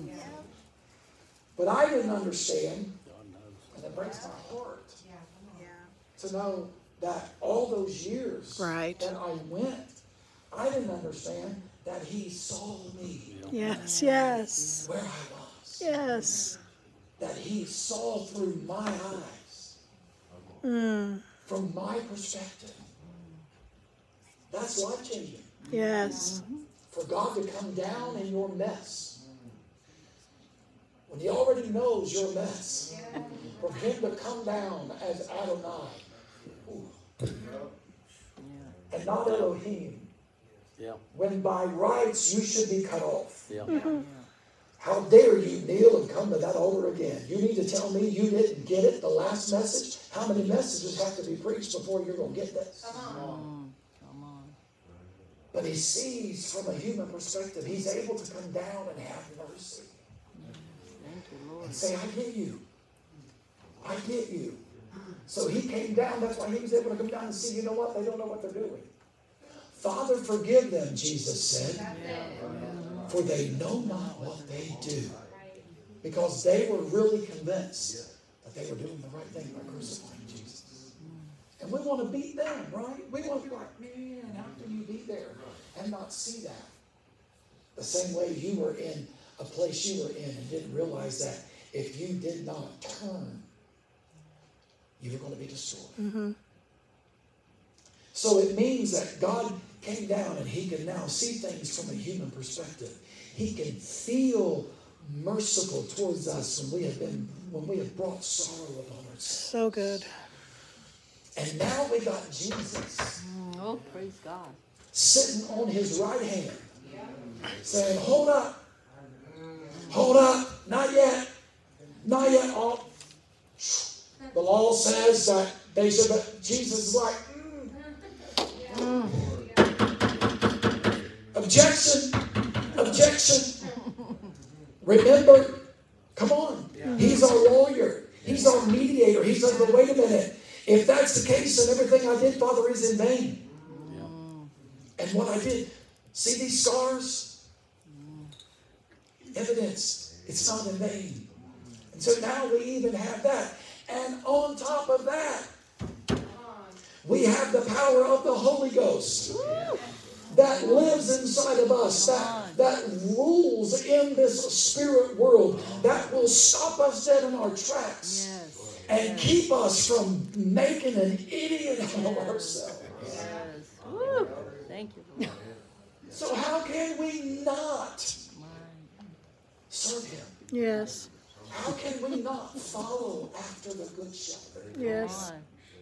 But I didn't understand, and it breaks my heart to know that all those years that I went, I didn't understand that he saw me. Yes, yes. Where I was. Yes. That he saw through my eyes. From my perspective. That's life-changing. Yes. For God to come down in your mess. When he already knows your mess. For him to come down as Adonai. And not Elohim. When by rights you should be cut off. How dare you kneel and come to that altar again? You need to tell me you didn't get it, the last message? How many messages have to be preached before you're going to get this? Come on. But he sees from a human perspective. He's able to come down and have mercy. And say, I get you. I get you. So he came down. That's why he was able to come down and see, you know what? They don't know what they're doing. Father, forgive them, Jesus said. For they know not what they do. Because they were really convinced that they were doing the right thing by crucifying Jesus. And we want to beat them, right? We want to be like, man, how can you be there and not see that? The same way you were in a place you were in and didn't realize that if you did not turn, you were going to be destroyed. So it means that God came down and he can now see things from a human perspective. He can feel merciful towards us when we have brought sorrow upon ourselves. So good. And now we got Jesus. Oh, praise God. Sitting on his right hand. Saying, hold up. Hold up. Not yet. Not yet. Oh. The law says that they should, but Jesus is like, Objection. Objection. Remember, come on. He's our lawyer. He's our mediator. He says, but wait a minute. If that's the case, then everything I did, Father, is in vain. And what I did, see these scars? Evidence. It's not in vain. And so now we even have that. And on top of that, we have the power of the Holy Ghost that lives inside of us, that rules in this spirit world, that will stop us dead in our tracks and keep us from making an idiot out of ourselves. Thank you, Lord. So how can we not serve him? Yes. How can we not follow after the good shepherd? Yes.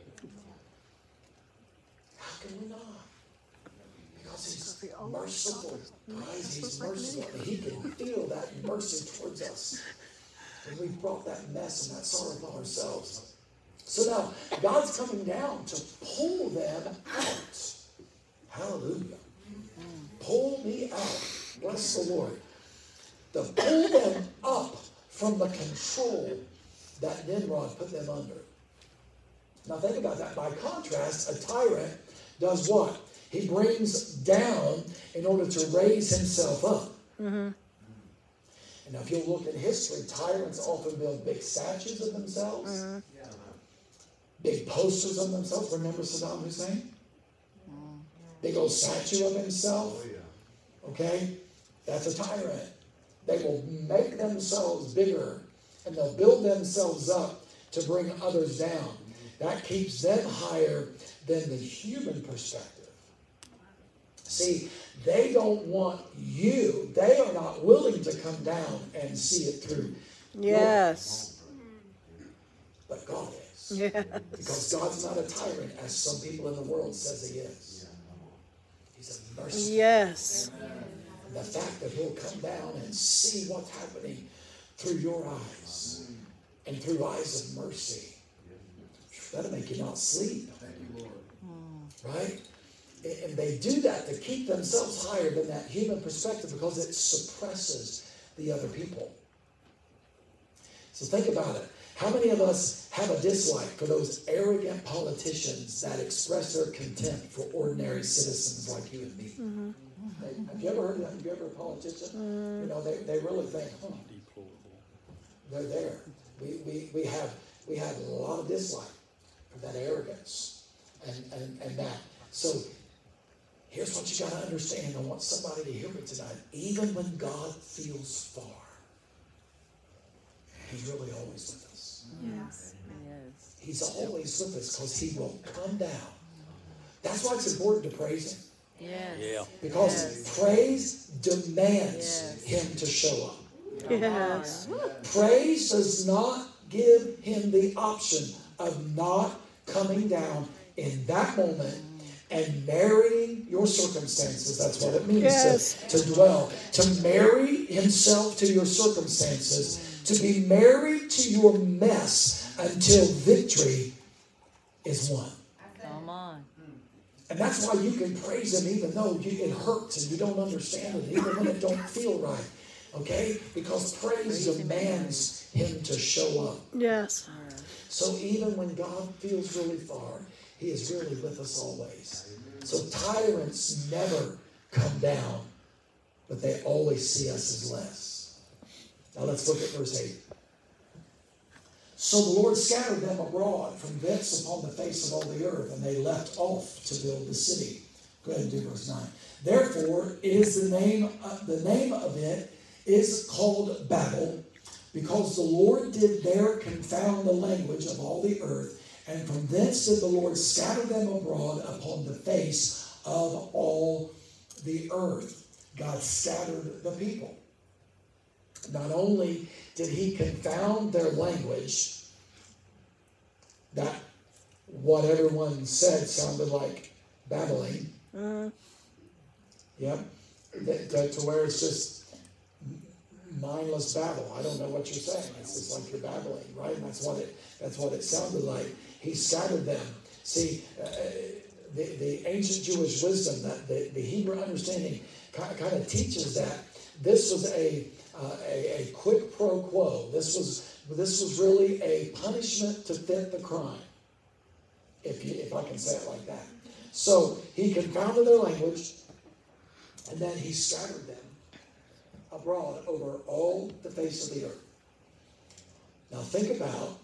How can we not? Because he's merciful. Guys, he's merciful. He can feel that mercy towards us. And we've brought that mess and that sorrow upon ourselves. So now, God's coming down to pull them out. Hallelujah. Pull me out. Bless the Lord. To pull them up from the control that Nimrod put them under. Now think about that. By contrast, a tyrant does what? He brings down in order to raise himself up. Mm-hmm. And now if you look at history, tyrants often build big statues of themselves. Mm-hmm. Big posters of themselves. Remember Saddam Hussein? Big old statue of himself. Okay? That's a tyrant. They will make themselves bigger and they'll build themselves up to bring others down. That keeps them higher than the human perspective. See, they don't want you. They are not willing to come down and see it through. Yes. But God is. Yes. Because God's not a tyrant, as some people in the world says he is. He's a merciful. Yes. And the fact that he'll come down and see what's happening through your eyes and through eyes of mercy, that'll make you not sleep. Right? And they do that to keep themselves higher than that human perspective because it suppresses the other people. So think about it. How many of us have a dislike for those arrogant politicians that express their contempt for ordinary citizens like you and me? Mm-hmm. Have you ever heard of that? Have you ever a politician? Mm. You know, they really think, they're there. We have a lot of dislike for that arrogance and that. So here's what you got to understand. I want somebody to hear me tonight. Even when God feels far, he's really always with us. Yes. He's always with us because he will come down. That's why it's important to praise him. Yes. Yeah. Because praise demands him to show up. Yes. Praise does not give him the option of not coming down in that moment and marrying your circumstances. That's what it means to dwell. To marry himself to your circumstances. To be married to your mess until victory is won. Come on. And that's why you can praise him even though it hurts and you don't understand it, even when it don't feel right. Okay? Because praise demands him to show up. Yes. So even when God feels really far, he is really with us always. So tyrants never come down, but they always see us as less. Now let's look at verse 8. So the Lord scattered them abroad from thence upon the face of all the earth, and they left off to build the city. Go ahead and do verse 9. Therefore, the name of it is called Babel, because the Lord did there confound the language of all the earth, and from thence did the Lord scatter them abroad upon the face of all the earth. God scattered the people. Not only did he confound their language, that what everyone said sounded like babbling. Yep. To where it's just mindless babble. I don't know what you're saying. It's just like you're babbling, right? And that's what it sounded like. He scattered them. See, the ancient Jewish wisdom, that the Hebrew understanding kind of teaches that this was a quid pro quo. This was really a punishment to fit the crime, if I can say it like that. So he confounded their language, and then he scattered them abroad over all the face of the earth. Now think about,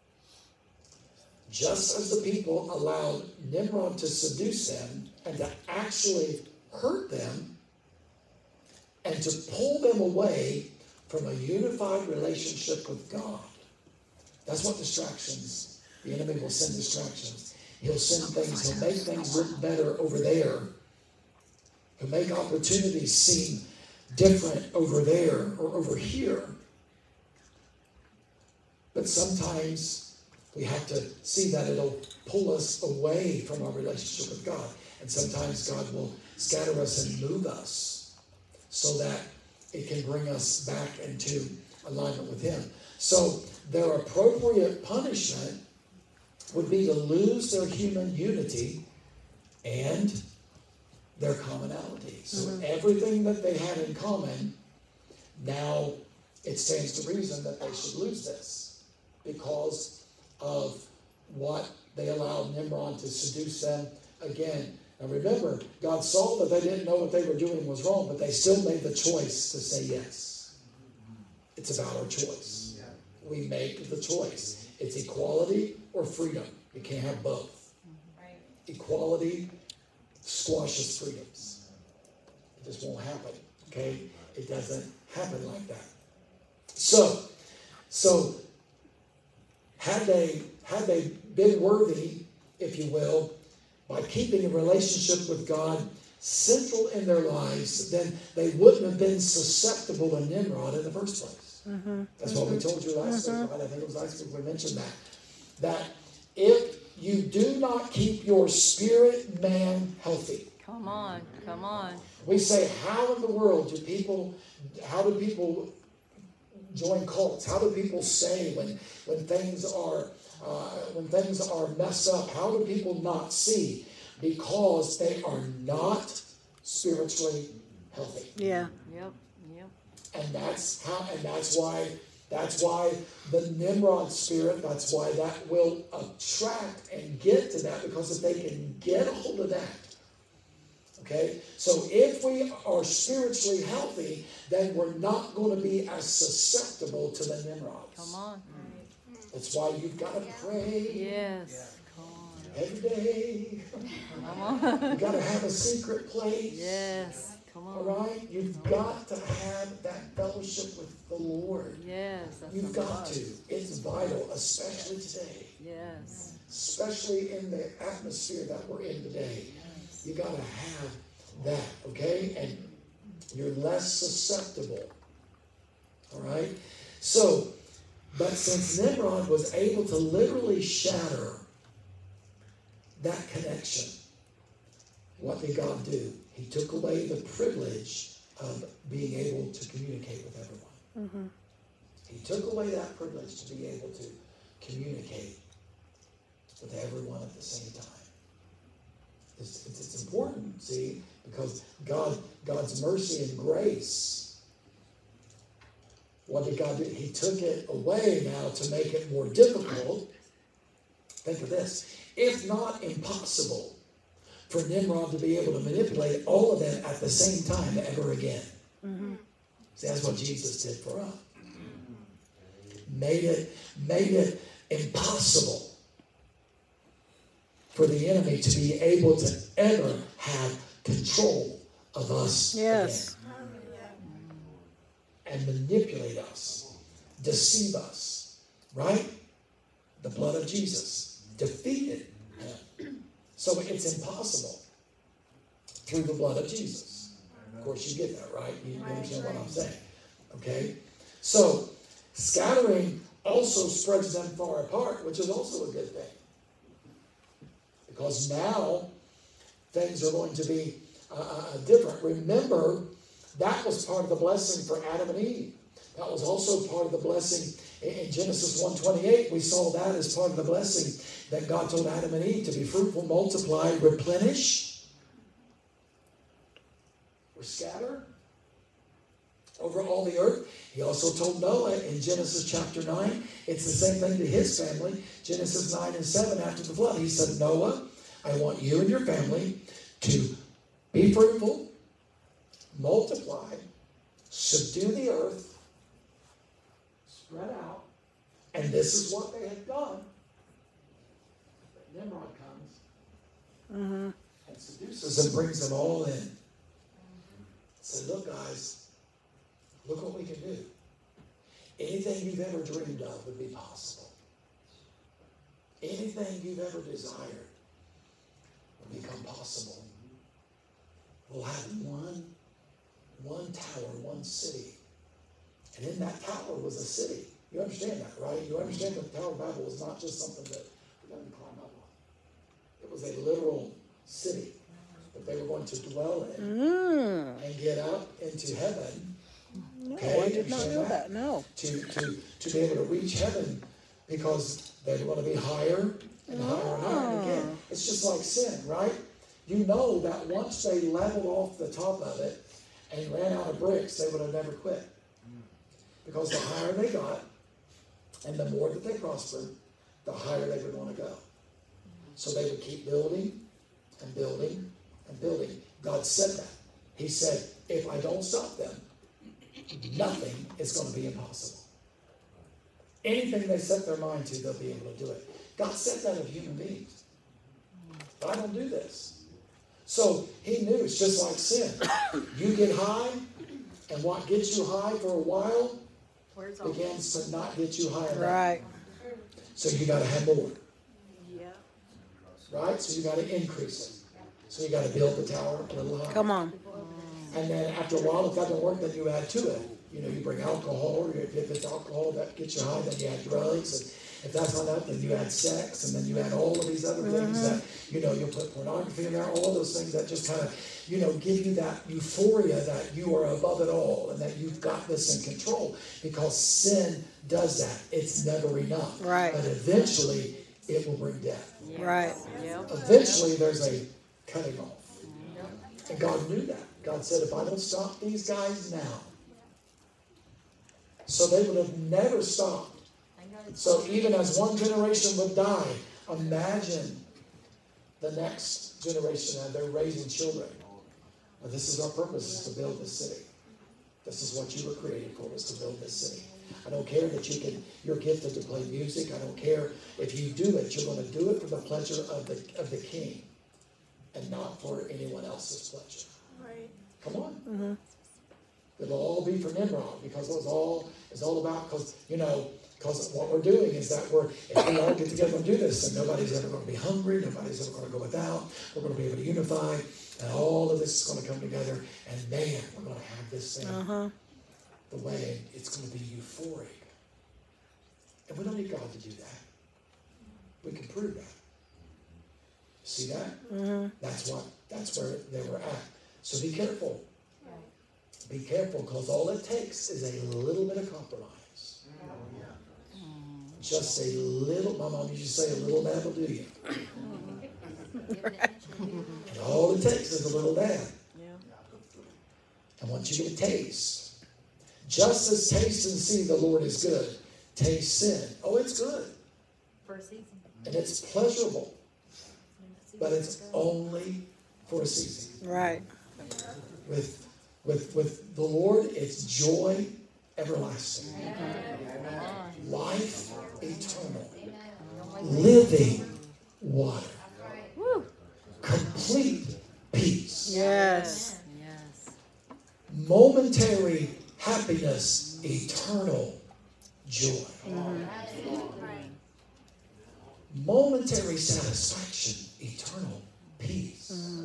just as the people allowed Nimrod to seduce them and to actually hurt them and to pull them away from a unified relationship with God. That's what distractions, the enemy will send distractions. He'll send things, he'll make things look better over there who make opportunities seem different over there or over here. But sometimes we have to see that it'll pull us away from our relationship with God. And sometimes God will scatter us and move us so that it can bring us back into alignment with Him. So their appropriate punishment would be to lose their human unity and their commonality. So everything that they had in common, now it stands to reason that they should lose this because of what they allowed Nimrod to seduce them again. Now remember, God saw that they didn't know what they were doing was wrong, but they still made the choice to say yes. It's about our choice. We make the choice. It's equality or freedom. You can't have both. Right. Equality squashes freedoms. It just won't happen. Okay? It doesn't happen like that. So had they been worthy, if you will, by keeping a relationship with God central in their lives, then they wouldn't have been susceptible to Nimrod in the first place. That's what we told you last week, right? I think it was last week we mentioned that if you do not keep your spirit man healthy. Come on, come on. We say, how in the world do people join cults? How do people say when things are messed up? How do people not see? Because they are not spiritually healthy. Yeah. Yep. And that's why the Nimrod spirit, that's why that will attract and get to that, because if they can get a hold of that. Okay? So if we are spiritually healthy, then we're not going to be as susceptible to the Nimrods. Come on. That's why you've got to pray. Yes. Come on. Every day. Come on. You've got to have a secret place. Yes. Come on. All right? You've got to have that fellowship with the Lord. Yes. That's You've a got must. to. It's vital, especially today. Yes. Especially in the atmosphere that we're in today. You got to have that, okay? And you're less susceptible. All right? So, but since Nimrod was able to literally shatter that connection, what did God do? He took away the privilege of being able to communicate with everyone. He took away that privilege to be able to communicate with everyone at the same time. It's important, see, because God's mercy and grace, what did God do? He took it away now to make it more difficult. Think of this. If not impossible for Nimrod to be able to manipulate all of them at the same time ever again. See, that's what Jesus did for us. Made it impossible for the enemy to be able to ever have control of us Yes. again. And manipulate us, deceive us, right? The blood of Jesus defeated him. So it's impossible through the blood of Jesus. Of course, you get that, right? You understand what I'm saying. Okay? So, scattering also spreads them far apart, which is also a good thing. Because now, things are going to be different. Remember, that was part of the blessing for Adam and Eve. That was also part of the blessing in Genesis 1:28. We saw that as part of the blessing that God told Adam and Eve to be fruitful, multiply, replenish, or scatter over all the earth. He also told Noah in Genesis chapter 9, it's the same thing to his family. Genesis 9 and 7 after the flood. He said, Noah, I want you and your family to be fruitful, multiply, subdue the earth, spread out. And this is what they had done. But Nimrod comes and seduces and brings them all in. Said, look, guys, look what we can do. Anything you've ever dreamed of would be possible. Anything you've ever desired would become possible will have one tower, one city. And in that tower was a city. You understand that, right? You understand that the Tower of Babel was not just something that we're going to climb up on. It was a literal city that they were going to dwell in and get up into heaven. No, Okay, I did not understand know that. No. To be able to reach heaven, because they were going to be higher and higher and higher. And again, it's just like sin, right? You know that once they leveled off the top of it and ran out of bricks, they would have never quit. Because the higher they got, and the more that they prospered, the higher they would want to go. So they would keep building and building and building. God said that. He said, if I don't stop them, nothing is going to be impossible. Anything they set their mind to, they'll be able to do it. God said that of human beings. But I don't do this. So he knew it's just like sin. You get high, and what gets you high for a while begins to not get you high enough. Right. So you got to have more. Yeah. Right? So you got to increase it. So you got to build the tower a little higher. Come on. And then after a while, if that doesn't work, then you add to it. You know, you bring alcohol, or if it's alcohol that gets you high, then you add drugs. And if that's not enough, then you add sex, and then you add all of these other things that, you know, you'll put pornography in there, all those things that just kind of, you know, give you that euphoria that you are above it all and that you've got this in control, because sin does that. It's never enough. Right. But eventually, it will bring death. Right. Yep. Eventually, there's a cutting off. And God knew that. God said, if I don't stop these guys now, so they would have never stopped. So even as one generation would die, imagine the next generation, and they're raising children. But this is our purpose, is to build this city. This is what you were created for, is to build this city. I don't care that you're gifted to play music. I don't care if you do it. You're going to do it for the pleasure of the King and not for anyone else's pleasure. Right. Come on. Mm-hmm. It'll all be for Nimrod, because it's all about, because what we're doing is that if we all get together and do this, then nobody's ever going to be hungry, nobody's ever going to go without, we're going to be able to unify, and all of this is going to come together, and man, we're going to have this thing the way it's going to be euphoric. And we don't need God to do that. We can prove that. See that? Mm-hmm. That's where they were at. So be careful. Be careful, because all it takes is a little bit of compromise. Just a little, my mom used to say, a little dab will do you. And all it takes is a little dab. And once you get a taste, just as taste and see the Lord is good, taste sin. Oh, it's good. For a season. And it's pleasurable. But it's only for a season. Right. With the Lord, it's joy everlasting. Life eternal. Living water. Complete peace. Yes. Yes. Momentary happiness. Eternal joy. Momentary satisfaction. Eternal peace.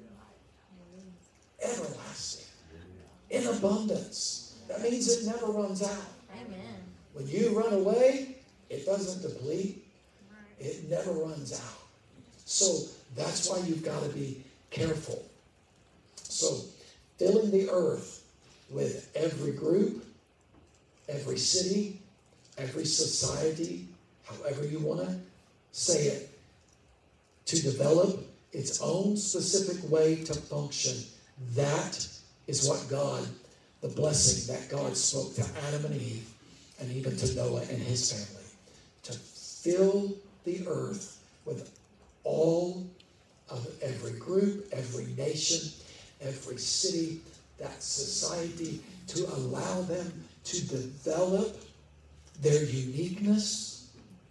Everlasting. In abundance. That means it never runs out. Amen. When you run away, it doesn't deplete. It never runs out. So that's why you've got to be careful. So filling the earth with every group, every city, every society, however you want to say it, to develop its own specific way to function. That is what God, the blessing that God spoke to Adam and Eve, and even to Noah and his family, to fill the earth with all of every group, every nation, every city, that society, to allow them to develop their uniqueness,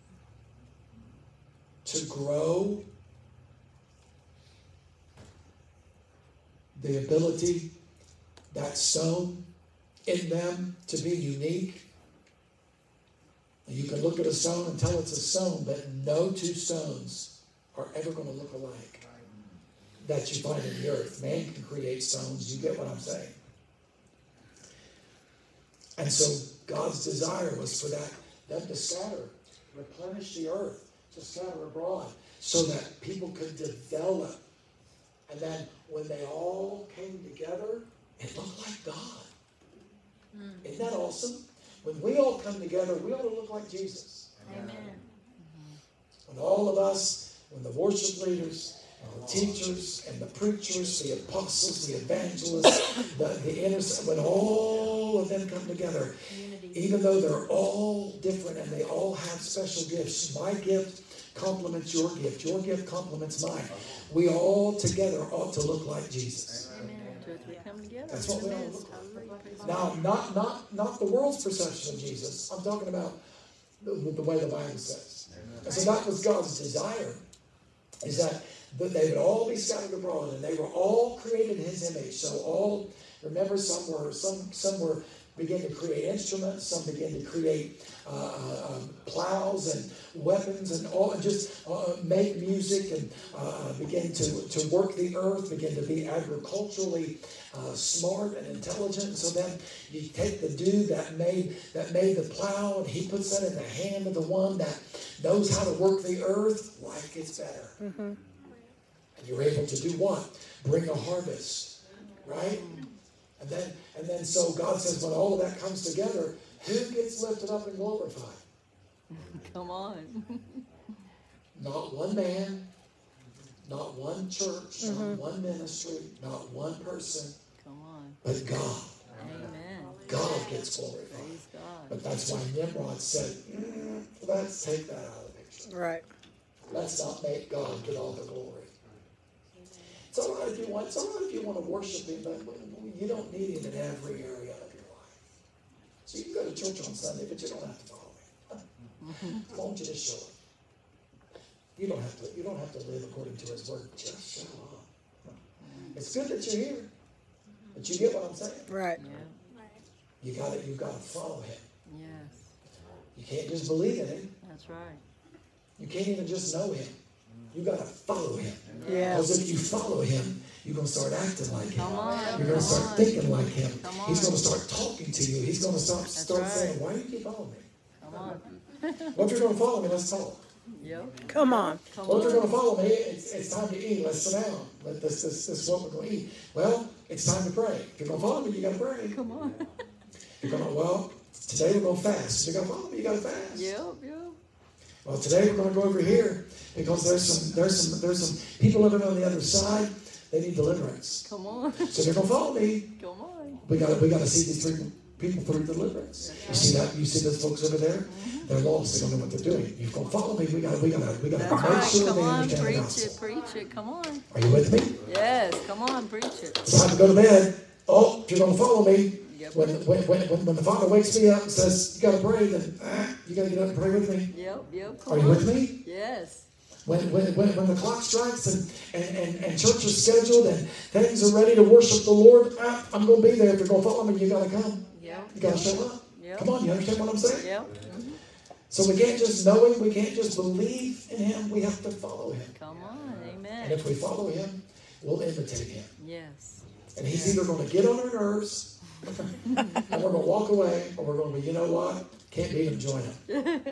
to grow, the ability, that stone in them to be unique. And you can look at a stone and tell it's a stone, but no two stones are ever going to look alike. that you find in the earth. Man can create stones. You get what I'm saying? And so God's desire was for them to scatter, replenish the earth, to scatter abroad, so that people could develop. And then when they all came together, it looked like God. Isn't that awesome? When we all come together, we ought to look like Jesus. Amen. When all of us, when the worship leaders, and the teachers, and the preachers, the apostles, the evangelists, when all of them come together, even though they're all different and they all have special gifts, my gift complements your gift complements mine. We all together ought to look like Jesus. That's what we ought to look like. Now, not the world's perception of Jesus. I'm talking about the way the Bible says. And so that was God's desire, is that they would all be scattered abroad, and they were all created in His image. So all, remember, some were begin to create instruments, some begin to create plows and weapons and all, and just make music and begin to work the earth, begin to be agriculturally smart and intelligent. So then you take the dude that made the plow, and he puts that in the hand of the one that knows how to work the earth. Life gets better. Mm-hmm. And you're able to do what? Bring a harvest, right? And then so God says, when all of that comes together, who gets lifted up and glorified? Come on. Not one man, not one church, not one ministry, not one person, Come on. but God. Amen. God gets glorified. Praise God. But that's why Nimrod said, let's take that out of the picture. Right. Let's not make God get all the glory. It's all right if you want to worship Him, but you don't need Him in every area of your life. So you can go to church on Sunday, but you don't have to follow Him. As long as you just show up. You don't have to live according to His word. Just show up. It's good that you're here, but you get what I'm saying. Right. Yeah. You gotta follow Him. Yes. You can't just believe in Him. That's right. You can't even just know Him. You got to follow Him. Yes. Because if you follow Him, you're going to start acting like Him. Come on. You're going to start thinking like Him. Come on. He's going to start talking to you. He's going to start right. saying, why do you keep following me? Come on. Well, if you're going to follow me, let's talk. Yep. Come on. Come Well, if you're on. going to follow me, it's time to eat. Let's sit down. This is what we're going to eat. Well, it's time to pray. If you're going to follow me, you got to pray. Come on. You're going to, well, today we're going to fast. If you're going to follow me, you got to fast. Yep. Well, today we're going to go over here because there's some people living on the other side. They need deliverance. Come on. So they're going to follow me. Come on. We got to see these three people through deliverance. You see that? You see those folks over there? They're lost. They don't know what they're doing. You're going to follow me. We got to That's make right. sure Come they on. understand the Preach gospel. it. Preach it. Come on. Are you with me? Yes. Come on. Preach it. It's time to go to bed. Oh, if you're going to follow me, Yep. when the Father wakes me up and says, you got to pray, then you got to get up and pray with me. Yep. Come Are you on. with me? Yes. When the clock strikes and church is scheduled and things are ready to worship the Lord, I'm going to be there. If you're going to follow me, you got to come. Yep. You got to show up. Yep. Come on, you understand what I'm saying? Yep. So we can't just know Him. We can't just believe in Him. We have to follow Him. Come on. And Amen. if we follow Him, we'll imitate Him. Yes. And He's either going to get on our nerves and we're going to walk away, or we're going to be, you know what? Can't beat Him, join Him.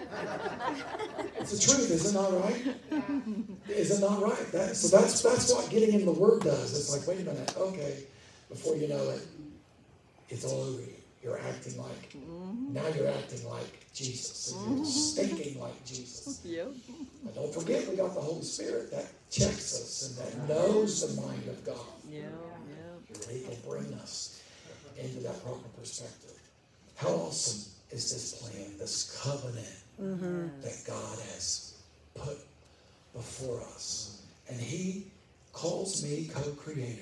It's the truth, is it not right? Is it not right? So that's what getting into the Word does. It's like, wait a minute, okay, before you know it, it's all over you. You're acting like, now you're acting like Jesus. And you're thinking like Jesus. Yep. And don't forget, we got the Holy Spirit that checks us and that knows the mind of God. Yep. He can bring us into that proper perspective. How awesome is this plan, this covenant that God has put before us? And He calls me co-creator.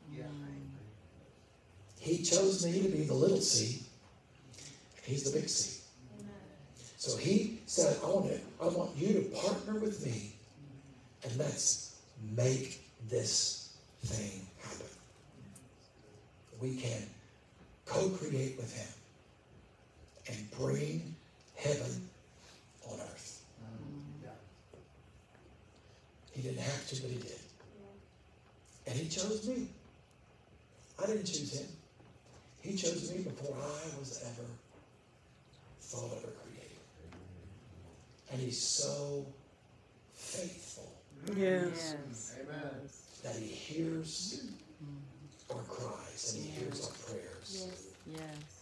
He chose me to be the little c. He's the big C. So He said, I want you to partner with me, and let's make this thing happen. We can co-create with Him and bring heaven on earth. He didn't have to, but He did. And he chose me. I didn't choose him. He chose me before I was ever thought of or created. And he's so faithful Yes. Amen. that he hears our cries and he hears our prayers. Yes.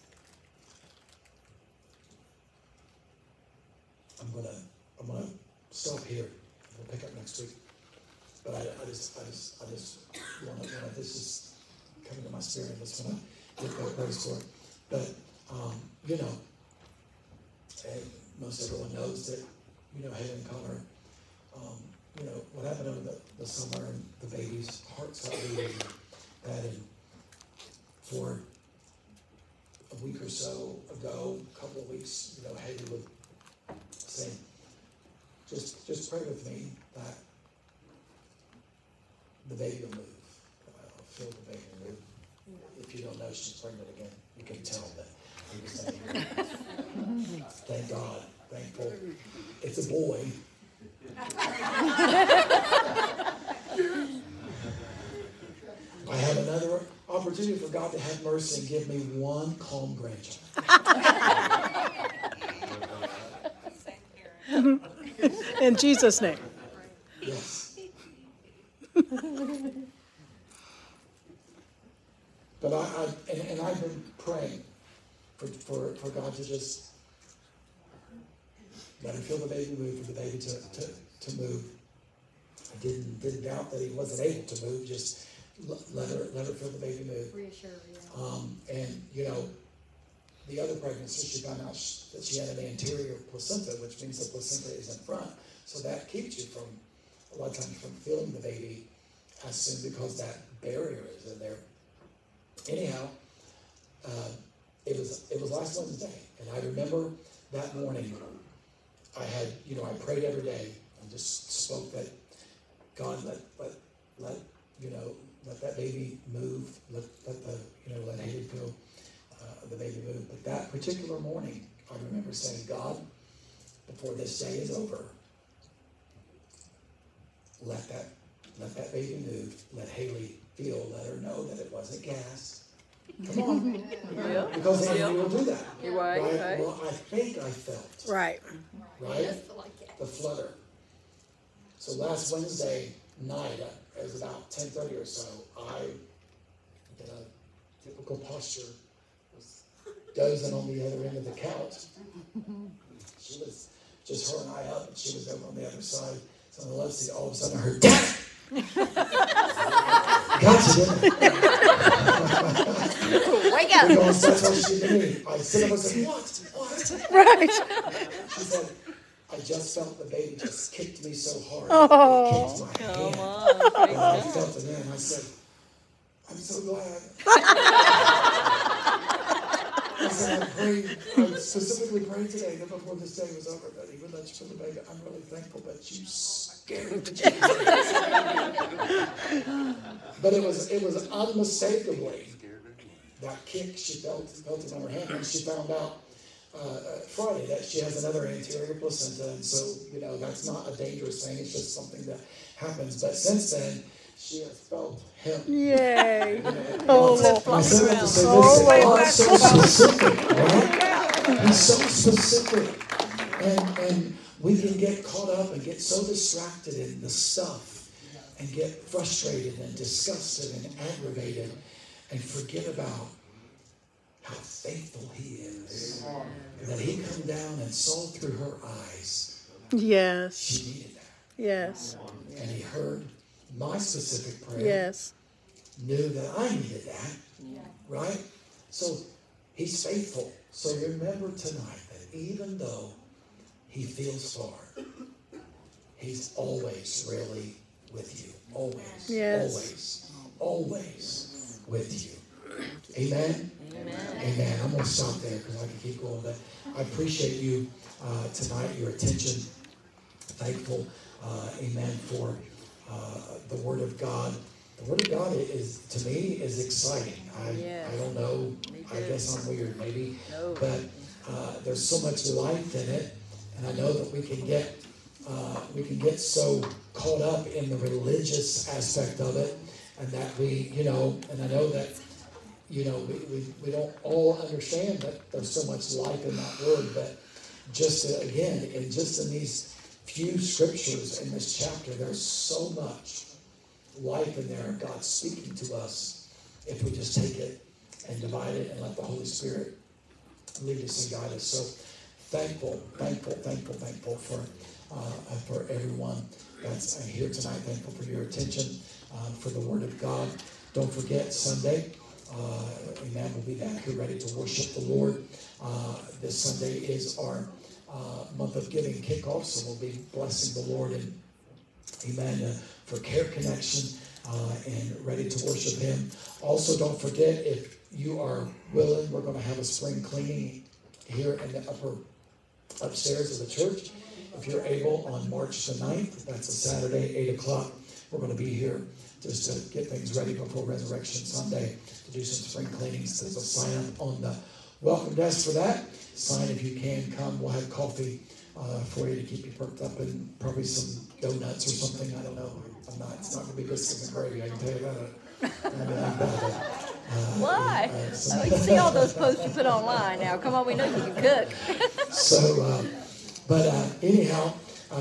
I'm gonna stop here. We'll pick up next week. But I just want to, this is coming to my spirit. I just want to give that praise for it. But, and most everyone knows that, Haley and Connor, what happened over the summer and the baby's hearts got really bad. And for a week or so ago, a couple of weeks, Haley would say, just pray with me that the baby will move. I'll feel the baby move. If you don't know she's pregnant again, you can tell that. I'm just saying. Thank God. Thankful. It's a boy. I have another opportunity for God to have mercy and give me one calm grandchild. In Jesus' name. Yes. But I've been praying for God to just let him feel the baby move, for the baby to move. I didn't doubt that he wasn't able to move, just let her feel the baby move. Reassure you. And the other pregnancy, she found out that she had an anterior placenta, which means the placenta is in front. So that keeps you from, a lot of times, from feeling the baby as soon, because that barrier is in there. Anyhow, it was last Wednesday, and I remember that morning, I had, I prayed every day and just spoke that God let that baby move, let Haley feel the baby move. But that particular morning, I remember saying, God, before this day is over, let that baby move, let Haley feel, let her know that it wasn't gas. Come on. Yeah. Because the enemy will do that. You're right. Well, I think I felt. Right. Right? Just like that. The flutter. So last Wednesday night, it was about 10:30 or so, I, in a typical posture, was dozing on the other end of the couch. She was just her and I up, and she was over on the other side. So on the left side, all of a sudden I heard, "Dad!" Gotcha, didn't I? Wake up! Because that's what she did. I said, what? Right. She said, I just felt the baby just kicked me so hard. Oh. It kicked my Come hand. on. Praise And I God. felt it then. I said, I'm so glad. I said, I specifically prayed today that before this day was over that he would let you feel the baby. I'm really thankful, but you scared the Jesus. But it was unmistakably that kick she felt it on her hand, and she found out Friday that she has another anterior placenta, and so that's not a dangerous thing. It's just something that happens. But since then, she has felt him. Yay. I said that to say this. God's so specific, right? He's so specific, and we can get caught up and get so distracted in the stuff, and get frustrated and disgusted and aggravated, and forget about how faithful he is. That he come down and saw through her eyes. Yes. She needed that. Yes. And he heard my specific prayer. Yes. Knew that I needed that. Right? So he's faithful. So remember tonight that even though he feels far, he's always really with you. Always. Yes. Always with you. Amen? Amen. I'm going to stop there because I can keep going. But I appreciate you tonight, your attention. Thankful, amen, for the Word of God. The Word of God is, to me, is exciting. I don't know. I guess I'm weird, maybe. No. But there's so much life in it. And I know that we can get so caught up in the religious aspect of it and that we, and I know that, we don't all understand that there's so much life in that word, but just again, just in these few scriptures in this chapter, there's so much life in there. God's speaking to us if we just take it and divide it and let the Holy Spirit lead us and guide us. So thankful for everyone that's here tonight. Thankful for your attention, for the Word of God. Don't forget Sunday. Amen. We'll be back here ready to worship the Lord. This Sunday is our month of giving kickoff, so we'll be blessing the Lord and amen for Care Connection and ready to worship Him. Also, don't forget, if you are willing, we're going to have a spring cleaning here in the upstairs of the church. If you're able, on March the 9th, that's a Saturday, 8 o'clock, we're going to be here just to get things ready before Resurrection Sunday to do some spring cleanings. There's a sign up on the welcome desk for that. Sign if you can come. We'll have coffee for you to keep you perked up, and probably some donuts or something. I don't know. It's not going to be biscuits and gravy. I can tell you that. Why? We can see all those posts you put online now. Come on, we know you can cook. So, anyhow,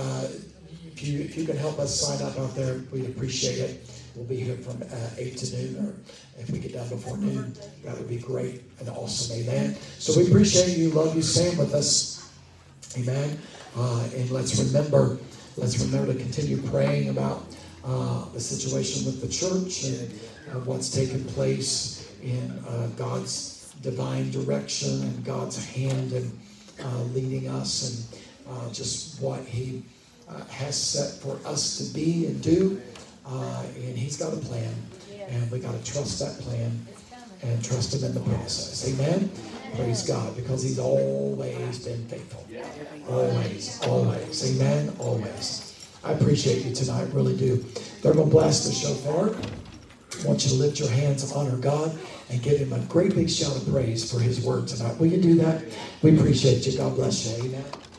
if you can help us sign up out there, we'd appreciate it. We'll be here from 8 to noon, or if we get done before noon, that would be great and awesome. Amen. So we appreciate you, love you, stand with us. Amen. And let's remember to continue praying about the situation with the church and what's taking place in God's divine direction and God's hand and leading us, and just what He has set for us to be and do. And He's got a plan, and we got to trust that plan and trust Him in the process. Amen. Praise God, because He's always been faithful. Always. Amen. Always. I appreciate you tonight, really do. They're going to blast the shofar. I want you to lift your hands and honor God and give Him a great big shout of praise for His word tonight. Will you do that? We appreciate you. God bless you. Amen.